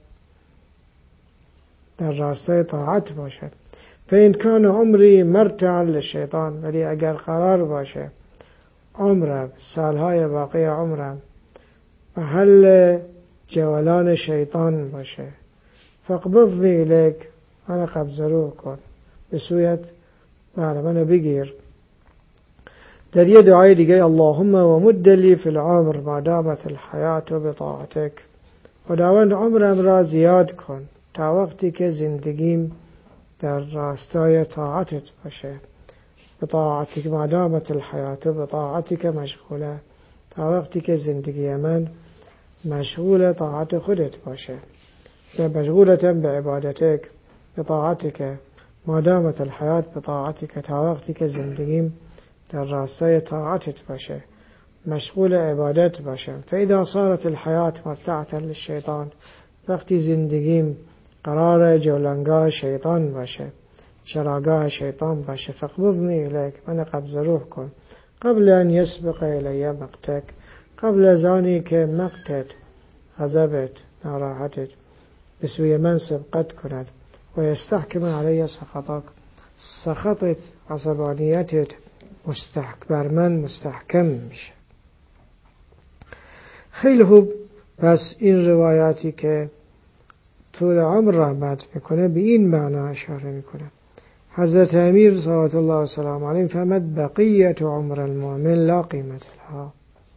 در راستای طاعت باشه. فإن کان عمری مرتعا للشیطان، ولی اگر قرار باشه عمرم، سالهای باقی عمرم محل جولان شیطان باشه، فاقبضنی الیک، من قبض روح کن به سویت، بله منو بگیر. در یه دعای دیگه اللهم و مدلی فی العمر ما دامت الحیات بطاعتک، خداوند عمرم را زیاد کن تا وقتی که زندگیم در راستای طاعتت باشه. بطاعتک ما دامت الحیات بطاعتک مشغوله، تا وقتی که زندگی من مشغول طاعت خودت باشه. مشغولتم به عبادتک بطاعتک ما دامت الحیات بطاعتک، تا وقتی که زندگیم در راستای طاعتت باشه، مشغول عبادت باشم. فاذا صارت الحیات مرتعة للشیطان، وقتی زندگیم قرار جولانگاه شیطان باشه، چراگاه شیطان باشه، فاقبضنی الیک، من قبض روح کن قبل ان یسبق الی مقتک، قبل از آنی که مقتت، غضبت، ناراحتت به سوی من سبقت کند، و یستحکم علی سخطک، سخطت، عصبانیتت مستحکم بر من مستحکم میشه. خیلی خوب. پس این روایاتی که طول عمر را مدح میکنه به این معنا اشاره میکنه. حضرت امیر صلوات الله و سلام علیه فرمود بقیت عمر المؤمن لا قیمت لها،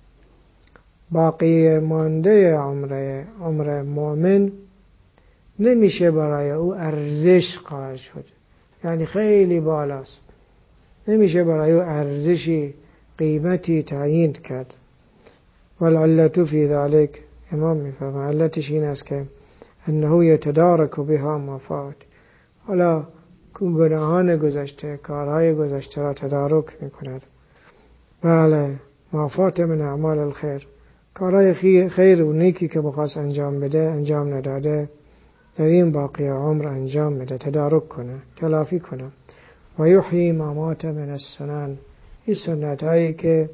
باقی مانده عمر عمر مؤمن نمیشه برای او ارزش قائل شد، یعنی خیلی بالاست، نمیشه برای او ارزشی قیمتی تعیین کرد. والعلت فی ذلك، امام میفرماید علتش این است که انه یتدارک بها ما فات، حالا گناهان گذشته، کارهای گذشته را تدارک میکند. بله، ما فات من اعمال الخیر، کارهای خیر و نیکی که بخواست انجام بده انجام نداده، در این باقی عمر انجام بده، تدارک کنه، تلافی کنه. و یحیی ما مات من السنن، این سنت هایی که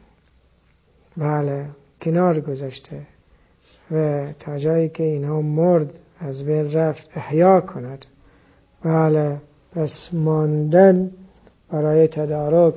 بله کنار گذشته و تا جایی که اینها مرد از بین رفت احیا کند. بله، پس ماندن برای تدارک،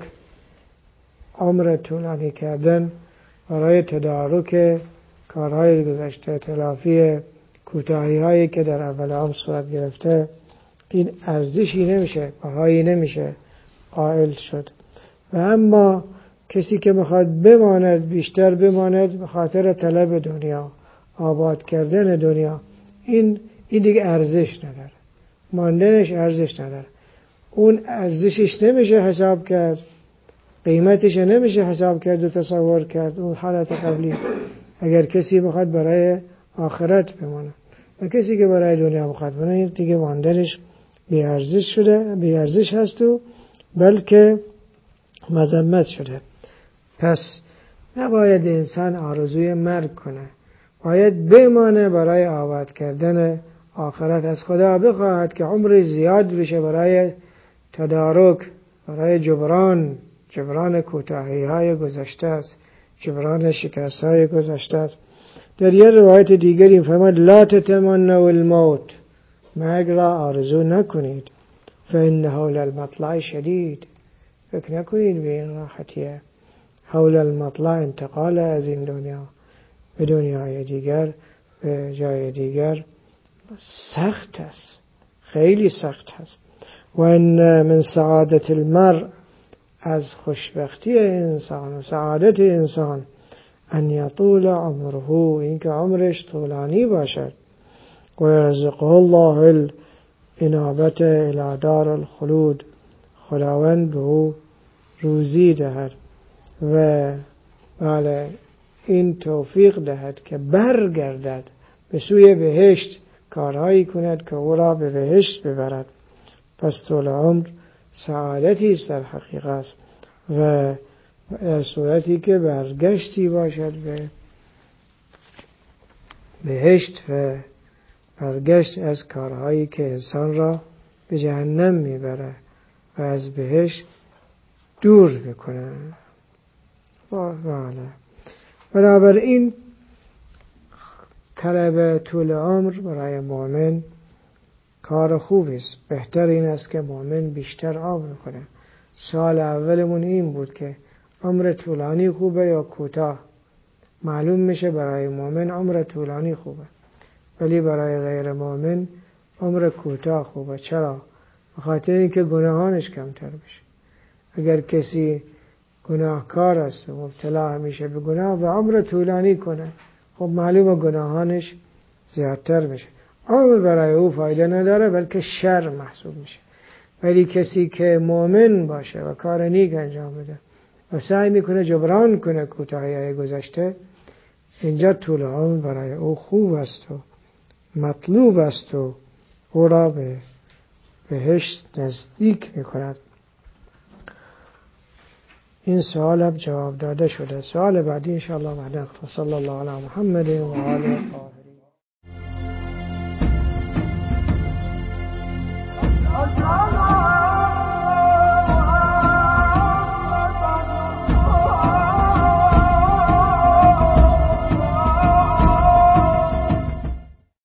عمر طولانی کردن برای تدارک کارهای گذشته، تلافی کوتاهی هایی که در اول عمر صورت گرفته، این ارزشی نمیشه، بهایی نمیشه قائل شد. و اما کسی که میخواد بماند، بیشتر بماند به خاطر طلب دنیا، آباد کردن دنیا، این این دیگه ارزش نداره، ماندنش ارزش نداره. اون ارزشش نمیشه حساب کرد، قیمتش نمیشه حساب کرد و تصور کرد. اون حالت قبلی اگر کسی بخواد برای آخرت بمانه و کسی که برای دنیا بخواد بمانه، دیگه ماندنش بی ارزش شده، بی ارزش هست و بلکه مذمت شده. پس نباید انسان آرزوی مرگ کنه، باید بمانه برای آباد کردن آخرت. از خدا بخواهد که عمر زیاد بشه برای تدارک، برای جبران جبران کوتاهی های گذشته است، جبران شکست های گذشته است. در یه روایت دیگری فرمود لا تتمنوا الموت، مرگ را آرزو نکنید، فانه حول المطلع شدید، فکر نکنید به این راحتیه. حول المطلع انتقال از این دنیا به دنیای دیگر، به جای دیگر سخت است، خیلی سخت است. و ان من سعادت المرء، از خوشبختی انسان و سعادت انسان، ان یطول عمره، اینکه عمرش طولانی باشد. و یرزقه الله الانابت الی دار الخلود، خداوند به او روزی دهد و بله این توفیق دهد که برگردد به سوی بهشت، کارهایی کند که او را به بهشت ببرد. پس طول عمر سعادتی است در حقیقت و در صورتی که برگشتی باشد به بهشت و برگشت از کارهایی که انسان را به جهنم میبره و از بهشت دور میکنه. بله، بنابراین طلب طول عمر برای مؤمن کار خوبی است. بهتر این است که مؤمن بیشتر عمر کنه. سوال اولمون این بود که عمر طولانی خوبه یا کوتاه؟ معلوم میشه برای مؤمن عمر طولانی خوبه، ولی برای غیر مؤمن عمر کوتاه خوبه. چرا؟ به خاطر اینکه گناهانش کمتر بشه. اگر کسی گناهکار است و مبتلا همیشه به گناه و عمر طولانی کنه، خب معلومه گناهانش زیادتر میشه، عمر برای او فایده نداره بلکه شر محسوب میشه. ولی کسی که مؤمن باشه و کار نیک انجام بده و سعی میکنه جبران کنه کوتاهی‌های گذشته، اینجا طول عمر برای او خوب است و مطلوب است و او را به بهشت نزدیک میکند. این سوال هم جواب داده شده. سوال بعدی انشاءالله بعدا. صلی الله علی محمد و آله الطاهرین.